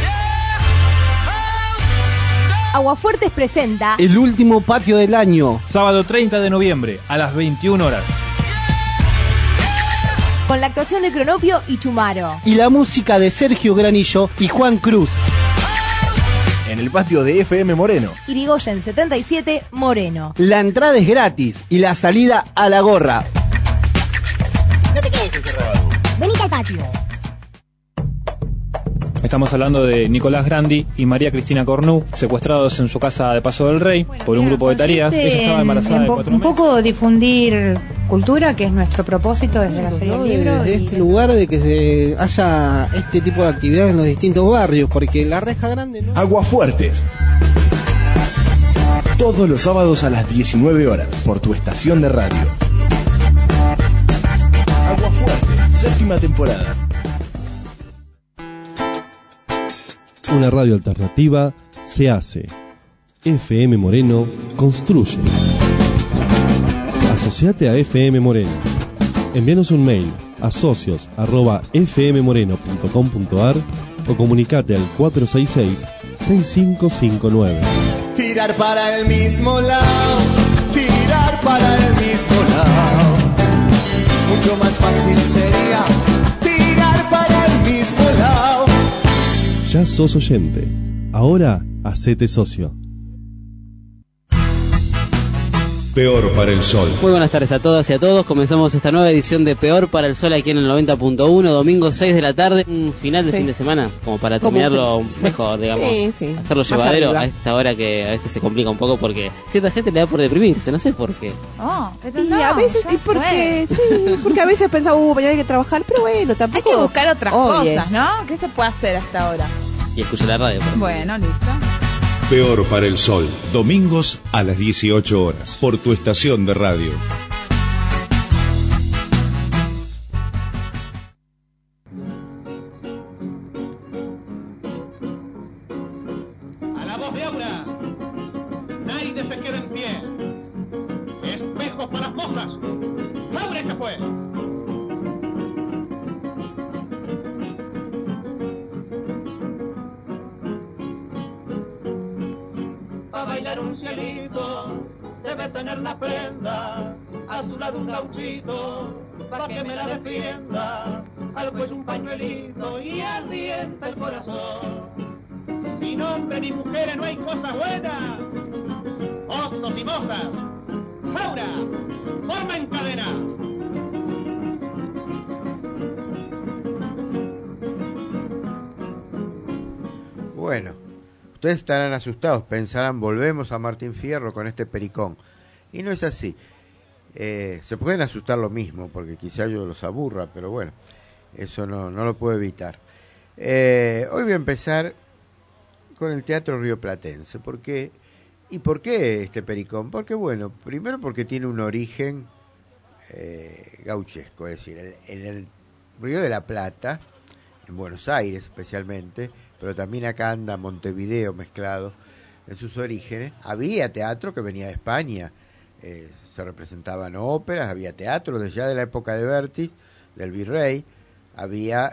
Aguafuertes presenta El último patio del año. Sábado 30 de noviembre, a las 21 horas. con la actuación de Cronopio y Chumaro. Y la música de Sergio Granillo y Juan Cruz. En el patio de FM Moreno. Irigoyen 77, Moreno. La entrada es gratis y la salida a la gorra. No te quedes encerrado. Venite al patio. Estamos hablando de Nicolás Grandi y María Cristina Cornu, secuestrados en su casa de Paso del Rey por un grupo de tareas. Ella estaba embarazada de 4 meses. Un poco difundir cultura, que es nuestro propósito desde la Feria del Libro. Desde este lugar de que haya este tipo de actividades en los distintos barrios, porque la Reja Grande, ¿no? Aguafuertes. Todos los sábados a las 19 horas por tu estación de radio. Aguafuertes, séptima temporada. Una radio alternativa se hace. FM Moreno construye. Asociate a FM Moreno. Envíanos un mail a socios@fmmoreno.com.ar o comunicate al 466-6559. Tirar para el mismo lado, tirar para el mismo lado. Mucho más fácil sería tirar para el mismo lado. Ya sos oyente. Ahora, hacete socio. Peor para el Sol. Muy buenas tardes a todas y a todos. Comenzamos esta nueva edición de Peor para el Sol aquí en el 90.1, domingo 6 de la tarde. Un final de fin de semana, como para terminarlo mejor, digamos. Sí. Hacerlo llevadero a esta hora que a veces se complica un poco porque cierta gente le da por deprimirse, no sé por qué. Y a veces, porque a veces pensaba, mañana hay que trabajar, pero bueno, tampoco. Hay que buscar otras cosas, ¿no? ¿Qué se puede hacer hasta ahora? Y escucha la radio. Bueno, listo. Peor para el Sol. Domingos a las 18 horas. Por tu estación de radio. A la voz de Aura. Naide se queda en pie. Espejos para las mozas. Aura se fue. A bailar un cielito, debe tener la prenda, a su lado un gauchito, para que me la defienda, al cuello un pañuelito y ardiente el corazón. Sin hombre ni mujeres no hay cosas buenas, osos y mozas, Aura, forma en cadena. Bueno, ustedes estarán asustados, pensarán, volvemos a Martín Fierro con este pericón. Y no es así. Se pueden asustar lo mismo, porque quizá yo los aburra, pero bueno, eso no lo puedo evitar. Hoy voy a empezar con el teatro rioplatense. ¿Por qué este pericón? Porque bueno, primero porque tiene un origen gauchesco, es decir, en el Río de la Plata, en Buenos Aires especialmente, pero también acá anda Montevideo mezclado en sus orígenes. Había teatro que venía de España, se representaban óperas, había teatro desde ya de la época de Bertis, del Virrey, había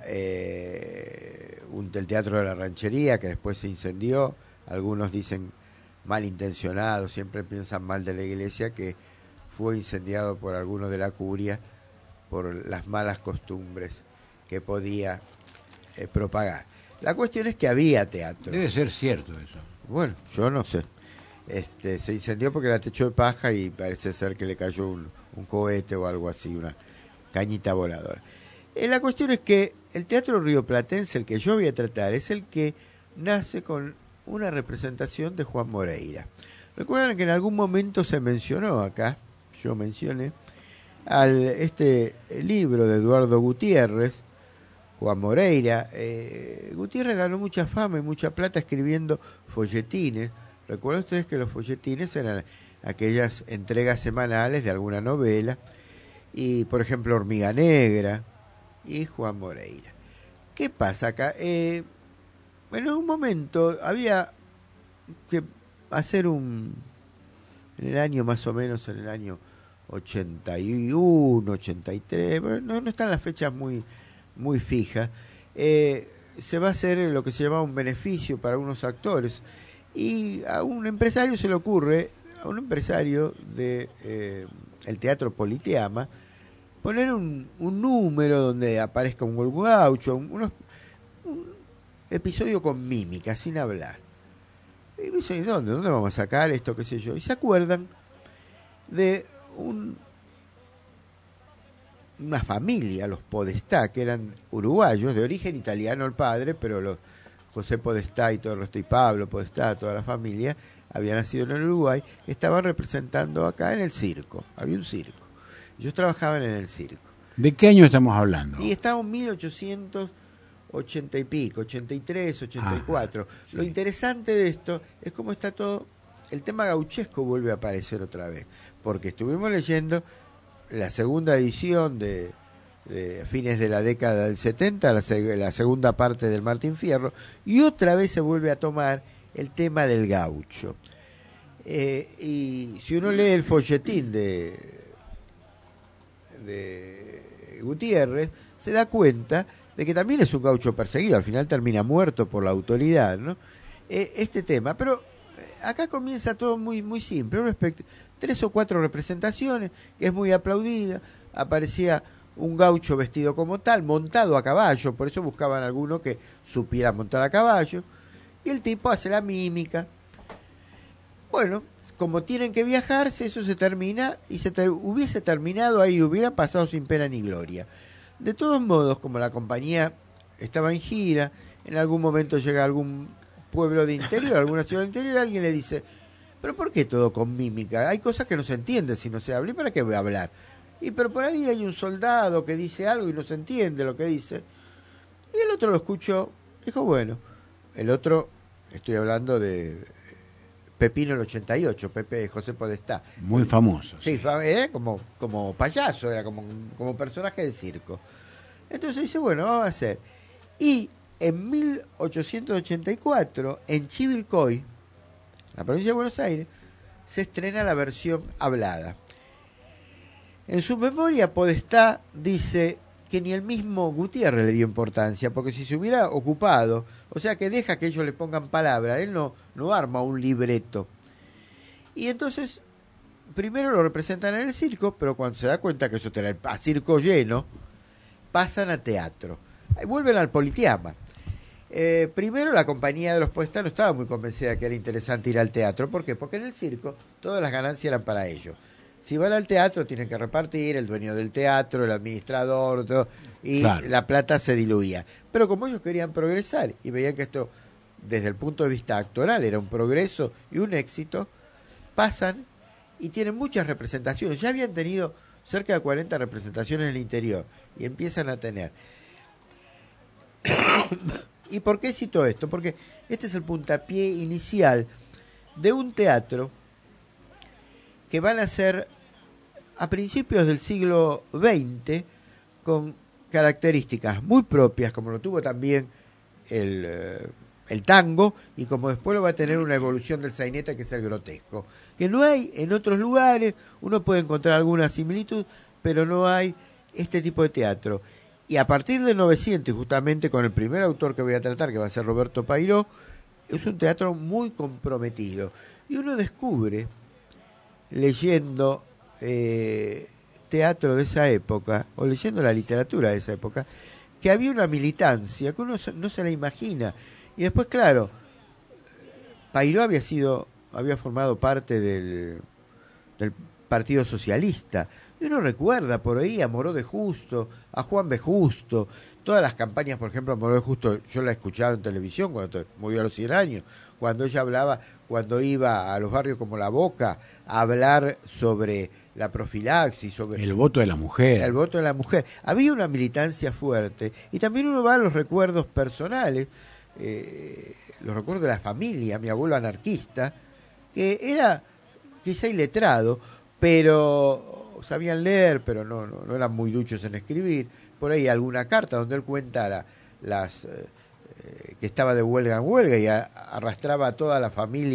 el Teatro de la Ranchería, que después se incendió. Algunos dicen malintencionados, siempre piensan mal de la iglesia, que fue incendiado por algunos de la curia por las malas costumbres que podía propagar. La cuestión es que había teatro. Debe ser cierto eso. Bueno, yo no sé. Se incendió porque era techo de paja y parece ser que le cayó un cohete o algo así, una cañita voladora. La cuestión es que el teatro rioplatense, el que yo voy a tratar, es el que nace con una representación de Juan Moreira. Recuerdan que en algún momento se mencionó acá, yo mencioné, este libro de Eduardo Gutiérrez, Juan Moreira. Gutiérrez ganó mucha fama y mucha plata escribiendo folletines. Recuerden ustedes que los folletines eran aquellas entregas semanales de alguna novela, y por ejemplo Hormiga Negra y Juan Moreira. ¿Qué pasa acá? En un momento había que hacer en el año más o menos, en el año 81, 83, no están las fechas muy fijas. Se va a hacer lo que se llama un beneficio para unos actores, y a un empresario se le ocurre, a un empresario de el Teatro Politeama, poner un número donde aparezca un gaucho, un episodio con mímica, sin hablar. Y dicen, ¿dónde vamos a sacar esto, qué sé yo? Y se acuerdan de una familia, los Podestá, que eran uruguayos, de origen italiano el padre, pero los José Podestá y todo el resto, y Pablo Podestá, toda la familia, había nacido en el Uruguay, estaban representando acá en el circo. Había un circo. Ellos trabajaban en el circo. ¿De qué año estamos hablando? Y estábamos en 1880 y pico, 83, 84. Sí. Lo interesante de esto es cómo está todo. El tema gauchesco vuelve a aparecer otra vez, porque estuvimos leyendo la segunda edición de fines de la década del 70, la segunda parte del Martín Fierro, y otra vez se vuelve a tomar el tema del gaucho. Y si uno lee el folletín de Gutiérrez, se da cuenta de que también es un gaucho perseguido, al final termina muerto por la autoridad, ¿no? Este tema, pero acá comienza todo muy simple, 3 o 4 representaciones, que es muy aplaudida, aparecía un gaucho vestido como tal, montado a caballo, por eso buscaban alguno que supiera montar a caballo, y el tipo hace la mímica. Bueno, como tienen que viajarse, eso se termina, y hubiese terminado ahí, hubiera pasado sin pena ni gloria. De todos modos, como la compañía estaba en gira, en algún momento llega a algún pueblo de interior, alguna ciudad de interior, alguien le dice, ¿pero por qué todo con mímica? Hay cosas que no se entienden si no se habla, ¿y para qué voy a hablar? Pero por ahí hay un soldado que dice algo y no se entiende lo que dice. Y el otro lo escuchó, dijo, bueno, el otro, estoy hablando de Pepino el 88, Pepe José Podestá. Muy famoso. Sí, como payaso, era como personaje de circo. Entonces dice, bueno, vamos a hacer. Y en 1884, en Chivilcoy, la provincia de Buenos Aires, se estrena la versión hablada. En su memoria, Podestá dice que ni el mismo Gutiérrez le dio importancia, porque si se hubiera ocupado, o sea que deja que ellos le pongan palabra, él no arma un libreto. Y entonces, primero lo representan en el circo, pero cuando se da cuenta que eso tiene a circo lleno, pasan a teatro. Ahí vuelven al Politeama. Primero la compañía de los Podestá no estaba muy convencida de que era interesante ir al teatro. ¿Por qué? Porque en el circo todas las ganancias eran para ellos. Si van al teatro tienen que repartir, el dueño del teatro, el administrador, todo, y claro, la plata se diluía. Pero como ellos querían progresar y veían que esto desde el punto de vista actoral era un progreso y un éxito, pasan y tienen muchas representaciones. Ya habían tenido cerca de 40 representaciones en el interior y empiezan a tener. ¿Y por qué cito esto? Porque este es el puntapié inicial de un teatro que van a ser a principios del siglo XX con características muy propias, como lo tuvo también el tango, y como después lo va a tener una evolución del sainete, que es el grotesco, que no hay en otros lugares. Uno puede encontrar alguna similitud, pero no hay este tipo de teatro. Y a partir del 900, y justamente con el primer autor que voy a tratar, que va a ser Roberto Pairó, es un teatro muy comprometido. Y uno descubre, leyendo teatro de esa época, o leyendo la literatura de esa época, que había una militancia que uno no se la imagina. Y después, claro, Pairó había formado parte del Partido Socialista. Y uno recuerda por ahí a Moró de Justo, a Juan B. Justo, todas las campañas, por ejemplo, a Moró de Justo, yo la he escuchado en televisión cuando murió a los 100 años, cuando ella hablaba, cuando iba a los barrios como La Boca a hablar sobre la profilaxis, sobre el voto de la mujer. El voto de la mujer. Había una militancia fuerte, y también uno va a los recuerdos personales, los recuerdos de la familia, mi abuelo anarquista, que era quizá iletrado, pero sabían leer, pero no eran muy duchos en escribir. Por ahí alguna carta donde él cuenta que estaba de huelga en huelga y arrastraba a toda la familia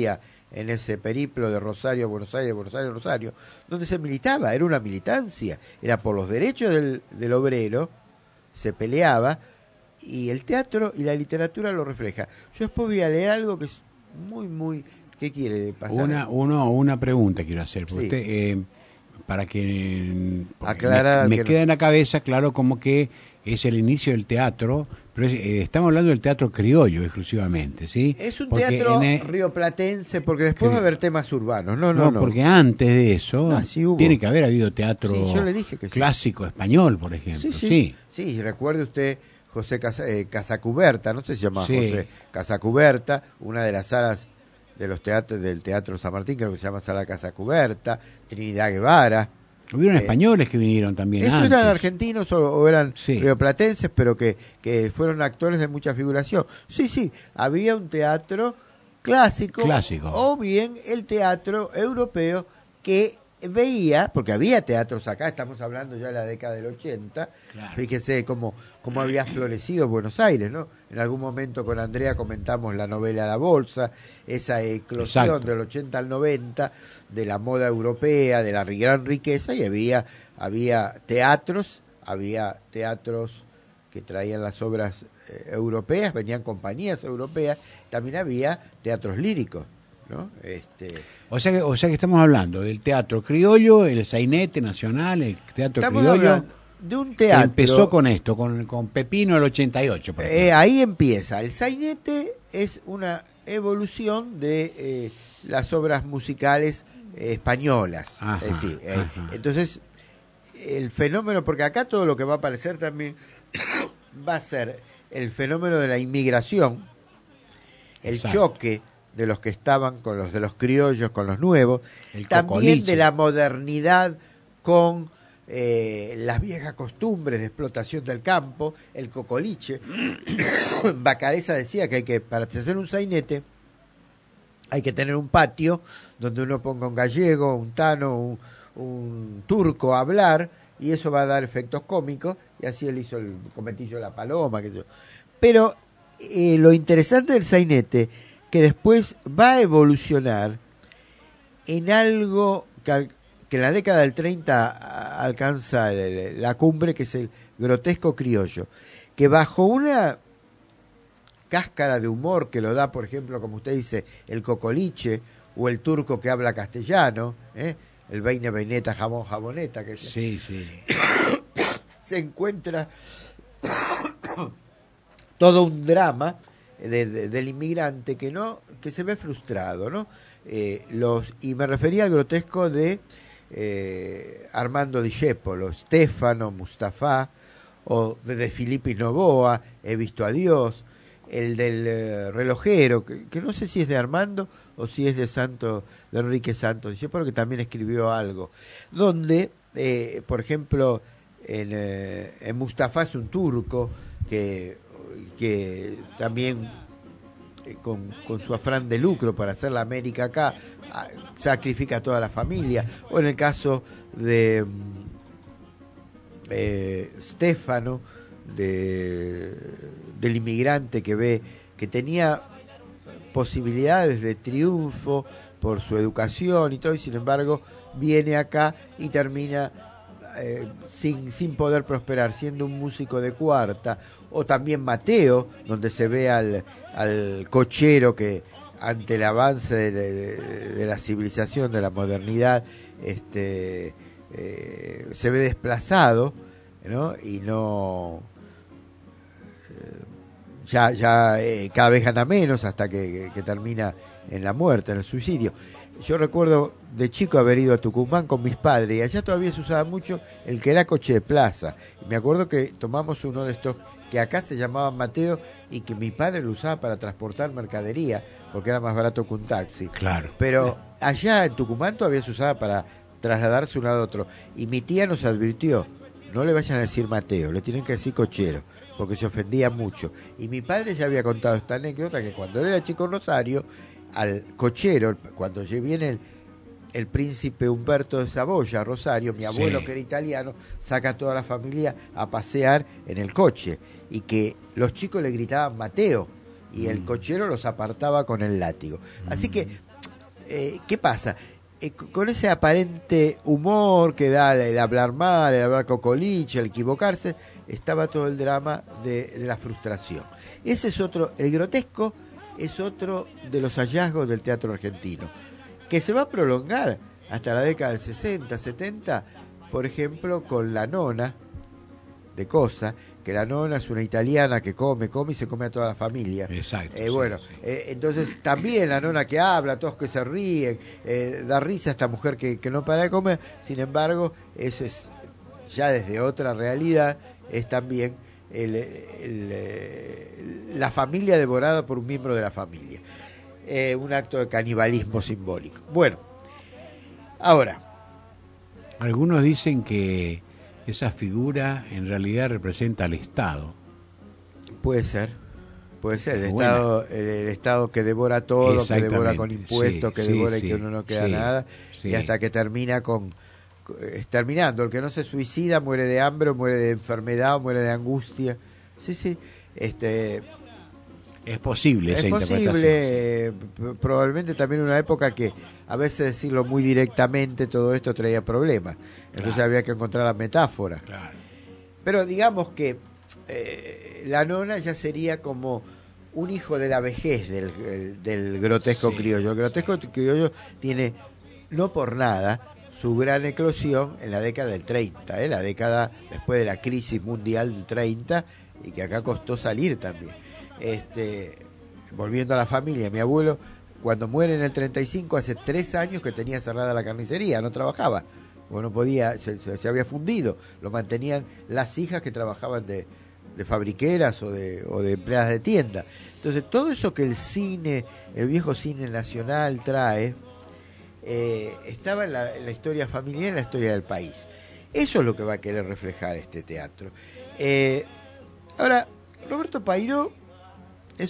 en ese periplo de Rosario a Buenos Aires, Buenos Aires a Rosario, donde se militaba, era una militancia, era por los derechos del obrero, se peleaba, y el teatro y la literatura lo refleja. Yo después voy a leer algo que es muy... ¿Qué quiere pasar? Una pregunta quiero hacer, porque Sí. usted, para que Aclarar me que queda en la cabeza, claro, como que es el inicio del teatro, pero estamos hablando del teatro criollo exclusivamente, ¿sí? Es un Porque teatro rioplatense, porque después va a haber temas urbanos. No. Porque antes de eso sí hubo. tiene que haber habido teatro Sí, yo le dije que sí. clásico español, por ejemplo. Sí, recuerde usted José Casacuberta, no sé si se llama Sí. José Casacuberta, una de las salas de los teatros del Teatro San Martín, creo que se llama Sala Casacuberta, Trinidad Guevara. Hubieron españoles que vinieron también ¿Esos antes. eran argentinos o eran rioplatenses, pero que fueron actores de mucha figuración? Sí, había un teatro clásico. O bien el teatro europeo que veía, porque había teatros acá, estamos hablando ya de la década del 80, fíjese cómo había florecido Buenos Aires, ¿no? En algún momento con Andrea comentamos la novela La Bolsa, esa eclosión del 80 al 90 de la moda europea, de la gran riqueza, y había teatros que traían las obras europeas, venían compañías europeas, también había teatros líricos, ¿no? O sea que estamos hablando del teatro criollo, el sainete nacional, el teatro criollo. De un teatro. Empezó con esto, con Pepino el 88. Por ejemplo. Ahí empieza. El sainete es una evolución de las obras musicales españolas. Ajá, es decir, entonces, el fenómeno, porque acá todo lo que va a aparecer también va a ser el fenómeno de la inmigración, el choque de los que estaban con los de los criollos, con los nuevos, también cocoliche. de la modernidad con las viejas costumbres de explotación del campo, el cocoliche. Bacareza decía que para hacer un sainete hay que tener un patio donde uno ponga un gallego, un tano, un turco a hablar, y eso va a dar efectos cómicos, y así él hizo el cometillo de la paloma, qué sé yo. Pero lo interesante del sainete, que después va a evolucionar en algo que en la década del 30 alcanza la cumbre, que es el grotesco criollo, que bajo una cáscara de humor que lo da, por ejemplo, como usted dice, el cocoliche o el turco que habla castellano, el veine veineta, jamón jamoneta, que sí. Se encuentra todo un drama del inmigrante que se ve frustrado, ¿no? Y me refería al grotesco de Armando Discepolo, Stefano, Mustafa, o de Filippi Novoa, He visto a Dios, el del relojero, que no sé si es de Armando o si es de Enrique Santos Discepolo, que también escribió algo, donde, por ejemplo, en Mustafa es un turco que también con su afán de lucro para hacer la América acá, sacrifica a toda la familia. O en el caso de Stefano, del inmigrante que ve que tenía posibilidades de triunfo por su educación y todo, y sin embargo viene acá y termina sin poder prosperar, siendo un músico de cuarta. O también Mateo, donde se ve al cochero que ante el avance de la civilización, de la modernidad, se ve desplazado, ¿no? Y no cada vez gana menos hasta que termina en la muerte, en el suicidio. Yo recuerdo de chico haber ido a Tucumán con mis padres, y allá todavía se usaba mucho el que era coche de plaza. Y me acuerdo que tomamos uno de estos que acá se llamaban Mateo, y que mi padre lo usaba para transportar mercadería, porque era más barato que un taxi. Claro. Pero allá en Tucumán todavía se usaba para trasladarse de un lado a otro. Y mi tía nos advirtió, no le vayan a decir Mateo, le tienen que decir cochero, porque se ofendía mucho. Y mi padre ya había contado esta anécdota, que cuando él era chico en Rosario, al cochero, cuando viene el príncipe Humberto de Saboya a Rosario, mi abuelo, que era italiano, saca a toda la familia a pasear en el coche, y que los chicos le gritaban Mateo, y el cochero los apartaba con el látigo. Así que ¿qué pasa? Con ese aparente humor que da el hablar mal, el hablar cocoliche, el equivocarse, estaba todo el drama de la frustración. Ese es otro, el grotesco es otro de los hallazgos del teatro argentino, que se va a prolongar hasta la década del 60, 70, por ejemplo, con La Nona, de Cosa, que La Nona es una italiana que come y se come a toda la familia. Exacto. Entonces también La Nona que habla, todos que se ríen, da risa a esta mujer que no para de comer. Sin embargo, ese es ya desde otra realidad, es también la familia devorada por un miembro de la familia. Un acto de canibalismo simbólico. Bueno, ahora. Algunos dicen que esa figura en realidad representa al Estado. Puede ser, el Estado que devora todo, que devora con impuestos, que devora y que uno no queda nada, y hasta que termina terminando. El que no se suicida muere de hambre, o muere de enfermedad, o muere de angustia. Es posible esa interpretación. Es posible, probablemente también en una época que a veces decirlo muy directamente todo esto traía problemas, entonces había que encontrar la metáfora. Claro. Pero digamos que La Nona ya sería como un hijo de la vejez del grotesco criollo. El grotesco criollo tiene, no por nada, su gran eclosión en la década del 30, la década después de la crisis mundial del 30, y que acá costó salir también. Volviendo a la familia, mi abuelo cuando muere en el 35 hace 3 años que tenía cerrada la carnicería, no trabajaba, o no podía, se había fundido, lo mantenían las hijas que trabajaban de fabriqueras o de empleadas de tienda. Entonces todo eso que el viejo cine nacional trae, estaba en la historia familiar, en la historia del país. Eso es lo que va a querer reflejar este teatro. Ahora, Roberto Pairó es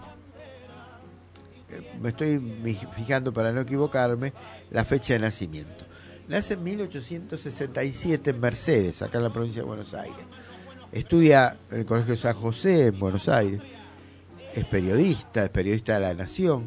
me estoy fijando para no equivocarme, la fecha de nacimiento. Nace en 1867 en Mercedes, acá en la provincia de Buenos Aires. Estudia en el Colegio San José en Buenos Aires. Es periodista de La Nación,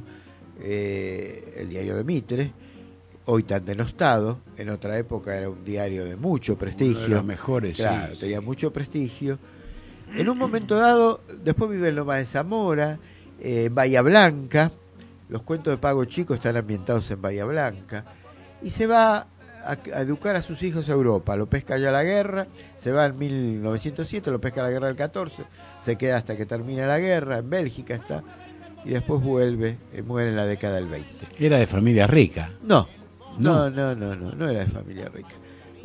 el diario de Mitre, hoy tan denostado. En otra época era un diario de mucho prestigio. Uno de los mejores, claro, tenía mucho prestigio. En un momento dado, después vive en Loma de Zamora, en Bahía Blanca. Los cuentos de Pago Chico están ambientados en Bahía Blanca. Y se va a educar a sus hijos a Europa. Lo pesca ya la guerra, se va en 1907, lo pesca la guerra del 14, se queda hasta que termina la guerra, en Bélgica está, y después vuelve, muere en la década del 20. ¿Era de familia rica? No era de familia rica.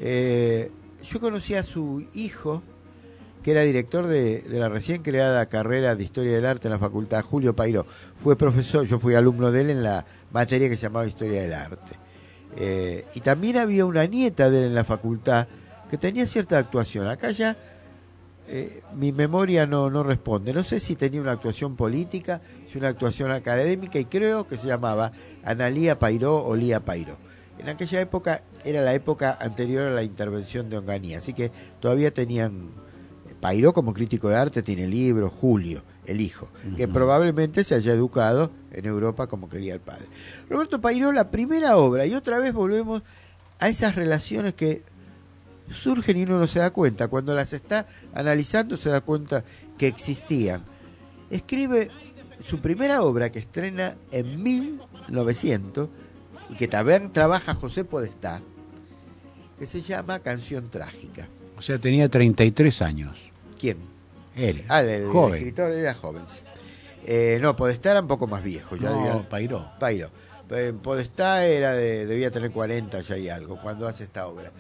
Yo conocí a su hijo, que era director de la recién creada carrera de Historia del Arte en la Facultad, Julio Pairó. Fue profesor, yo fui alumno de él en la materia que se llamaba Historia del Arte. Y también había una nieta de él en la facultad que tenía cierta actuación. Acá ya mi memoria no responde. No sé si tenía una actuación política, si una actuación académica, y creo que se llamaba Analía Pairó o Lía Pairó. En aquella época era la época anterior a la intervención de Onganía, así que todavía tenían... Pairó como crítico de arte tiene libros, Julio, el hijo, que probablemente se haya educado en Europa como quería el padre. Roberto Pairó, la primera obra, y otra vez volvemos a esas relaciones que surgen y uno no se da cuenta, cuando las está analizando se da cuenta que existían. Escribe su primera obra que estrena en 1900 y que también trabaja José Podestá, que se llama Canción Trágica. O sea, tenía 33 años. ¿Quién? Él. El joven. escritor era joven. No, Podestá era un poco más viejo. Pairó. Podestá debía tener 40 ya y algo cuando hace esta obra.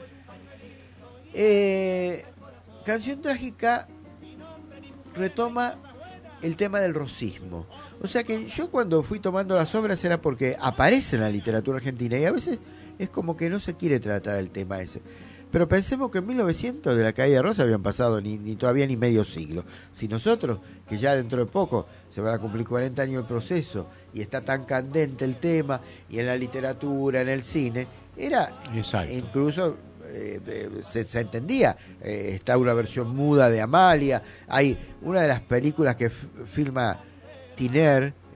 Canción Trágica retoma el tema del rosismo. O sea que yo cuando fui tomando las obras era porque aparece en la literatura argentina y a veces es como que no se quiere tratar el tema ese. Pero pensemos que en 1900 de la caída de Rosa habían pasado ni todavía ni medio siglo. Si nosotros, que ya dentro de poco se van a cumplir 40 años el proceso y está tan candente el tema, y en la literatura, en el cine, era Exacto. Incluso se entendía. Está una versión muda de Amalia, hay una de las películas que filma Tiner,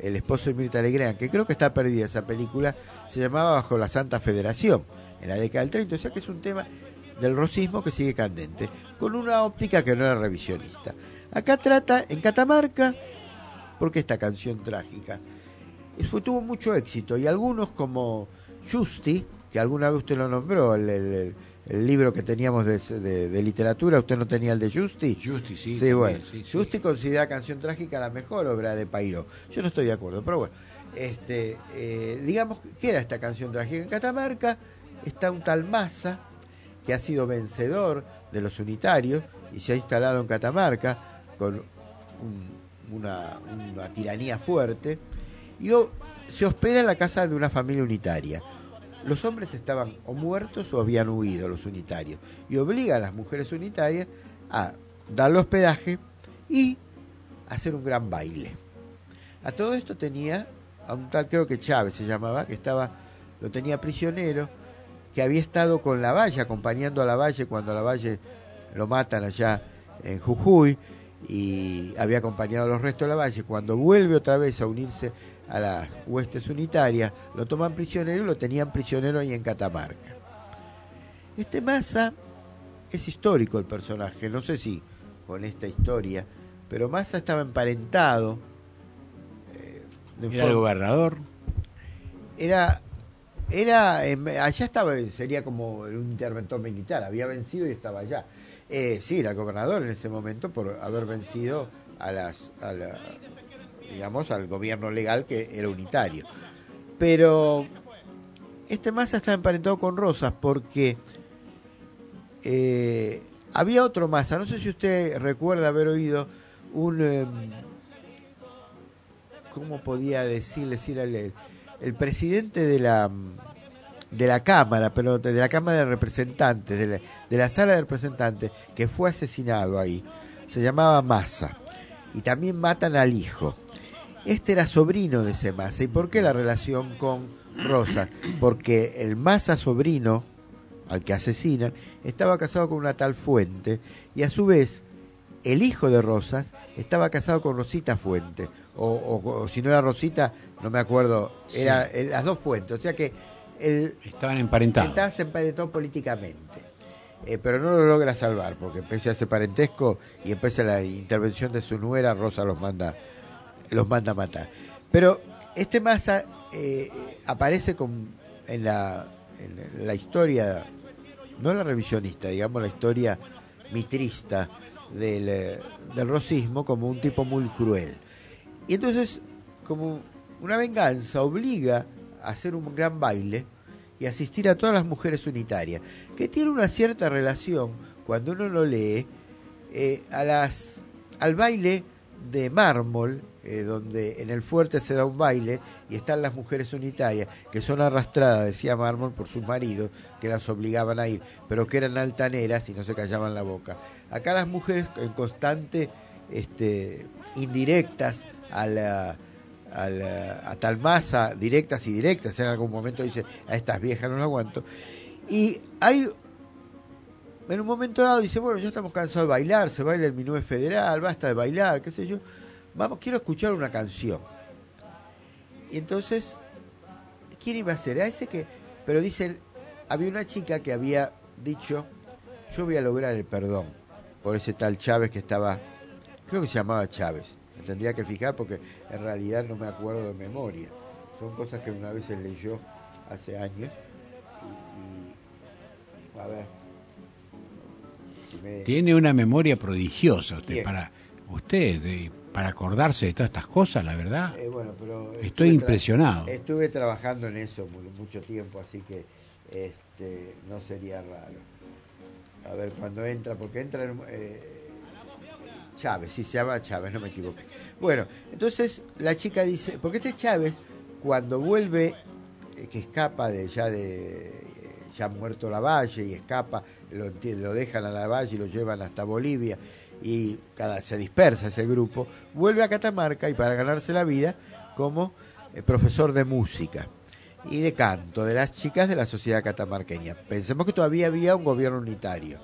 el esposo de Mirta Legrand, que creo que está perdida esa película, se llamaba Bajo la Santa Federación, en la década del 30, o sea que es un tema del rosismo que sigue candente, con una óptica que no era revisionista. Acá trata, en Catamarca, porque esta canción trágica tuvo mucho éxito, y algunos como Justi, que alguna vez usted lo nombró, el libro que teníamos de literatura, ¿usted no tenía el de Justi? Justi, sí. Sí, bueno. Sí, Justi considera Canción Trágica la mejor obra de Pairó. Yo no estoy de acuerdo, pero bueno. Digamos, ¿qué era esta Canción Trágica? En Catamarca está un tal Massa, que ha sido vencedor de los unitarios y se ha instalado en Catamarca con una tiranía fuerte, y se hospeda en la casa de una familia unitaria. Los hombres estaban o muertos o habían huido, los unitarios, y obliga a las mujeres unitarias a darle hospedaje y hacer un gran baile. A todo esto tenía a un tal, creo que Chávez se llamaba, que lo tenía prisionero, que había estado con Lavalle, acompañando a Lavalle cuando a Lavalle lo matan allá en Jujuy, y había acompañado a los restos de Lavalle. Cuando vuelve otra vez a unirse a las huestes unitarias, lo toman prisionero y lo tenían prisionero ahí en Catamarca. Massa es histórico el personaje, no sé si con esta historia, pero Massa estaba emparentado. ¿Era el gobernador? Allá estaba, sería como un interventor militar, había vencido y estaba allá. Sí, era el gobernador en ese momento por haber vencido digamos, al gobierno legal que era unitario. Pero Massa estaba emparentado con Rosas porque había otro Massa, no sé si usted recuerda haber oído ¿cómo podía decir el presidente de la Cámara, pero de la Cámara de Representantes, de la Sala de Representantes, que fue asesinado ahí? Se llamaba Massa, y también matan al hijo. Era sobrino de ese Massa. ¿Y por qué la relación con Rosas? Porque el Massa sobrino, al que asesinan, estaba casado con una tal Fuente, y a su vez el hijo de Rosas estaba casado con Rosita Fuente, o si no era Rosita, no me acuerdo, era las dos Fuentes, o sea que estaban emparentados. Estaban emparentados políticamente, pero no lo logra salvar, porque pese a ese parentesco y pese a la intervención de su nuera, Rosa los manda a matar. Pero Massa aparece en la historia, no la revisionista, digamos la historia mitrista del rosismo, como un tipo muy cruel. Y entonces, como una venganza, obliga a hacer un gran baile y asistir a todas las mujeres unitarias, que tiene una cierta relación, cuando uno lo lee, al baile de mármol, donde en el fuerte se da un baile y están las mujeres unitarias que son arrastradas, decía Mármol, por sus maridos, que las obligaban a ir, pero que eran altaneras y no se callaban la boca. Acá las mujeres en constante indirectas a tal Massa, directas, en algún momento dice, a estas viejas no las aguanto, y en un momento dado dice, bueno, ya estamos cansados de bailar, se baila el minué federal, basta de bailar, qué sé yo, quiero escuchar una canción. Y entonces, ¿quién iba a ser? Pero dicen, había una chica que había dicho, yo voy a lograr el perdón por ese tal Chávez que estaba, creo que se llamaba Chávez, me tendría que fijar porque en realidad no me acuerdo de memoria, son cosas que una vez se leyó hace años, y a ver, tiene una memoria prodigiosa para acordarse de todas estas cosas, la verdad. Bueno, pero estoy impresionado. Estuve trabajando en eso mucho tiempo, así que no sería raro. A ver, cuando entra, porque entra Chávez, si se llama Chávez, no me equivoqué. Bueno, entonces la chica dice, porque Chávez, cuando vuelve, que escapa ya muerto Lavalle, y escapa, lo dejan a Lavalle y lo llevan hasta Bolivia, y se dispersa ese grupo, vuelve a Catamarca y para ganarse la vida como profesor de música y de canto de las chicas de la sociedad catamarqueña. Pensemos que todavía había un gobierno unitario,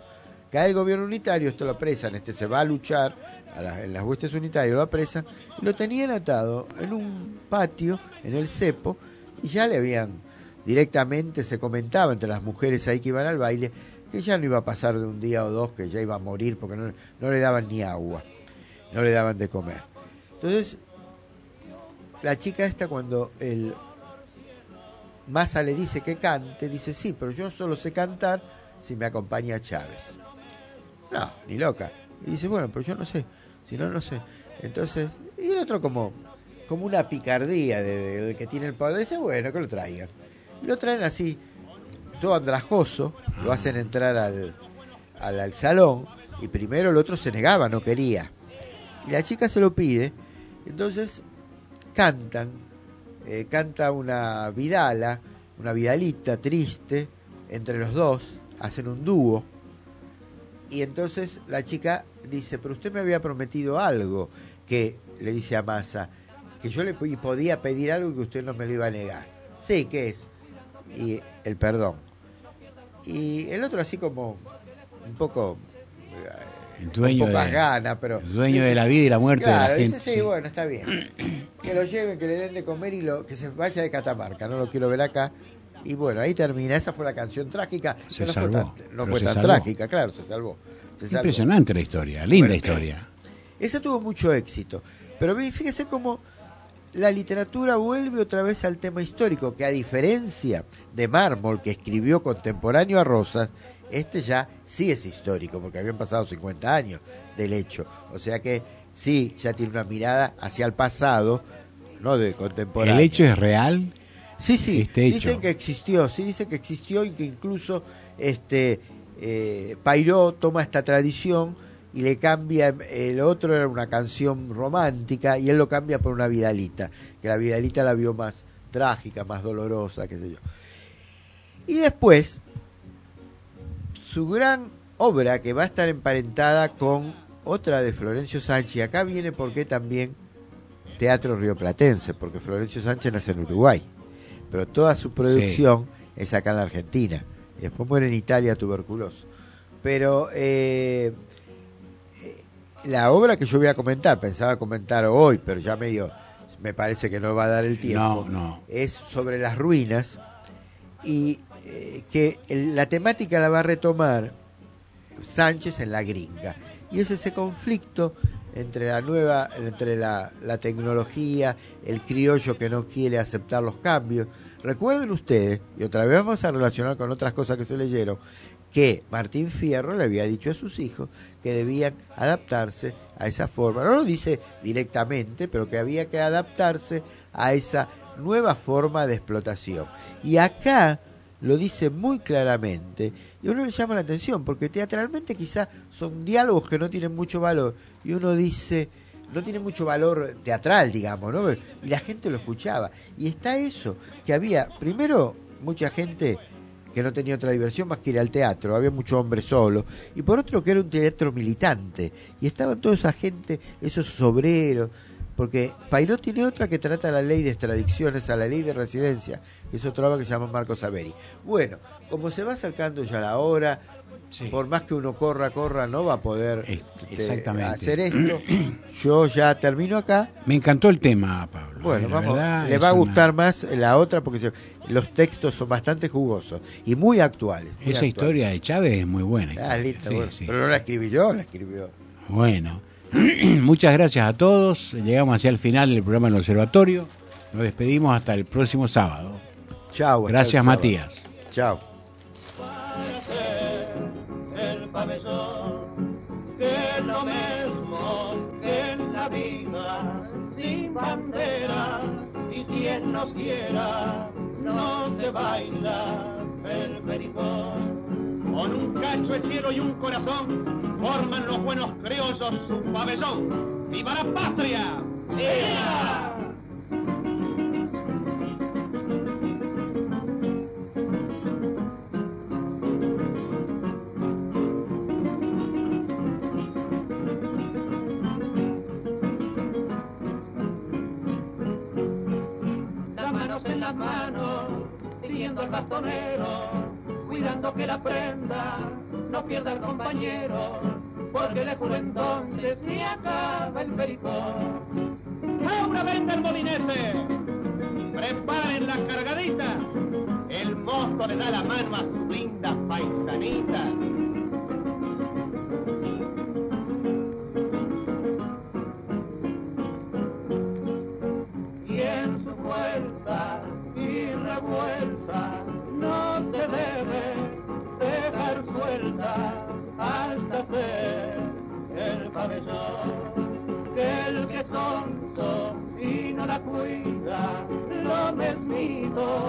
Cae el gobierno unitario, esto lo apresan, se va a luchar en las huestes unitarias, lo apresan, y lo tenían atado en un patio, en el cepo, y ya le habían, directamente se comentaba entre las mujeres ahí que iban al baile, que ya no iba a pasar de un día o dos, que ya iba a morir, porque no le daban ni agua, no le daban de comer. Entonces, la chica esta, cuando el Massa le dice que cante, dice, sí, pero yo solo sé cantar si me acompaña Chávez. No, ni loca. Y dice, bueno, pero yo no sé, si no, no sé. Entonces, y el otro como una picardía de que tiene el poder, dice, bueno, que lo traigan. Y lo traen así, todo andrajoso, lo hacen entrar al salón, y primero el otro se negaba, no quería. Y la chica se lo pide, entonces canta una vidalita triste, entre los dos, hacen un dúo, y entonces la chica dice, pero usted me había prometido algo, que le dice a Massa, que yo le podía pedir algo que usted no me lo iba a negar. Sí, ¿qué es? Y el perdón. Y el otro así como un poco dueño con pocas ganas, pero dueño de la vida y la muerte, claro, de la gente. Dice, sí, bueno, está bien. Que lo lleven, que le den de comer y que se vaya de Catamarca, no lo quiero ver acá. Y bueno, ahí termina. Esa fue la canción trágica. Se no salvó. Fue tan trágica, claro, se salvó. Impresionante la historia, linda historia. Esa tuvo mucho éxito. Pero fíjese cómo la literatura vuelve otra vez al tema histórico, que a diferencia de Mármol, que escribió contemporáneo a Rosas, ya sí es histórico, porque habían pasado 50 años del hecho. O sea que sí, ya tiene una mirada hacia el pasado, no de contemporáneo. ¿El hecho es real? Sí, dicen hecho. que existió y que incluso Pairó toma esta tradición y le cambia, el otro era una canción romántica y él lo cambia por una vidalita, que la vidalita la vio más trágica, más dolorosa, qué sé yo. Y después, su gran obra, que va a estar emparentada con otra de Florencio Sánchez, y acá viene porque también teatro rioplatense, porque Florencio Sánchez nace en Uruguay, pero toda su producción es acá en la Argentina, y después muere en Italia tuberculoso. Pero la obra que yo voy a comentar, pensaba comentar hoy, pero ya me parece que no va a dar el tiempo, es sobre las ruinas, y que la temática la va a retomar Sánchez en La Gringa, y es ese conflicto entre la tecnología, el criollo que no quiere aceptar los cambios. Recuerden ustedes, y otra vez vamos a relacionar con otras cosas que se leyeron, que Martín Fierro le había dicho a sus hijos que debían adaptarse a esa forma. No lo dice directamente, pero que había que adaptarse a esa nueva forma de explotación. Y acá lo dice muy claramente, y a uno le llama la atención, porque teatralmente quizás son diálogos que no tienen mucho valor, y uno dice, no tiene mucho valor teatral, digamos, ¿no? Y la gente lo escuchaba. Y está eso, que había, primero, mucha gente que no tenía otra diversión más que ir al teatro, había mucho hombre solo, y por otro que era un teatro militante, y estaban toda esa gente, esos obreros, porque Pairó tiene otra que trata la ley de extradiciones, a la ley de residencia, que es otra obra que se llama Marco Saveri. Bueno, como se va acercando ya la hora, por más que uno corra, no va a poder hacer esto. Yo ya termino acá. Me encantó el tema, Pablo. Bueno, le va a gustar más la otra, porque los textos son bastante jugosos y muy actuales. Esa historia de Chávez es muy buena. Pero no la escribí yo, la escribió. Bueno, muchas gracias a todos. Llegamos hacia el final del programa del Observatorio. Nos despedimos hasta el próximo sábado. Chao. Gracias, Matías. Chao. El pabellón, que es lo mismo que en la vida, sin bandera, y quien no quiera, no se baila el pericón. Con un cacho de cielo y un corazón, forman los buenos criollos su pabellón. ¡Viva la patria! ¡Viva! En las manos, siguiendo al bastonero, cuidando que la prenda no pierda al compañero, porque le juro entonces se acaba el pericón. ¡Ahora venga el molinete! ¡Preparen la cargadita! El mozo le da la mano a su linda paisanita. Y en su fuerza y revuelta no se debe dejar suelta hasta ser el pabellón. Que el que sonso y no la cuida, lo mesmito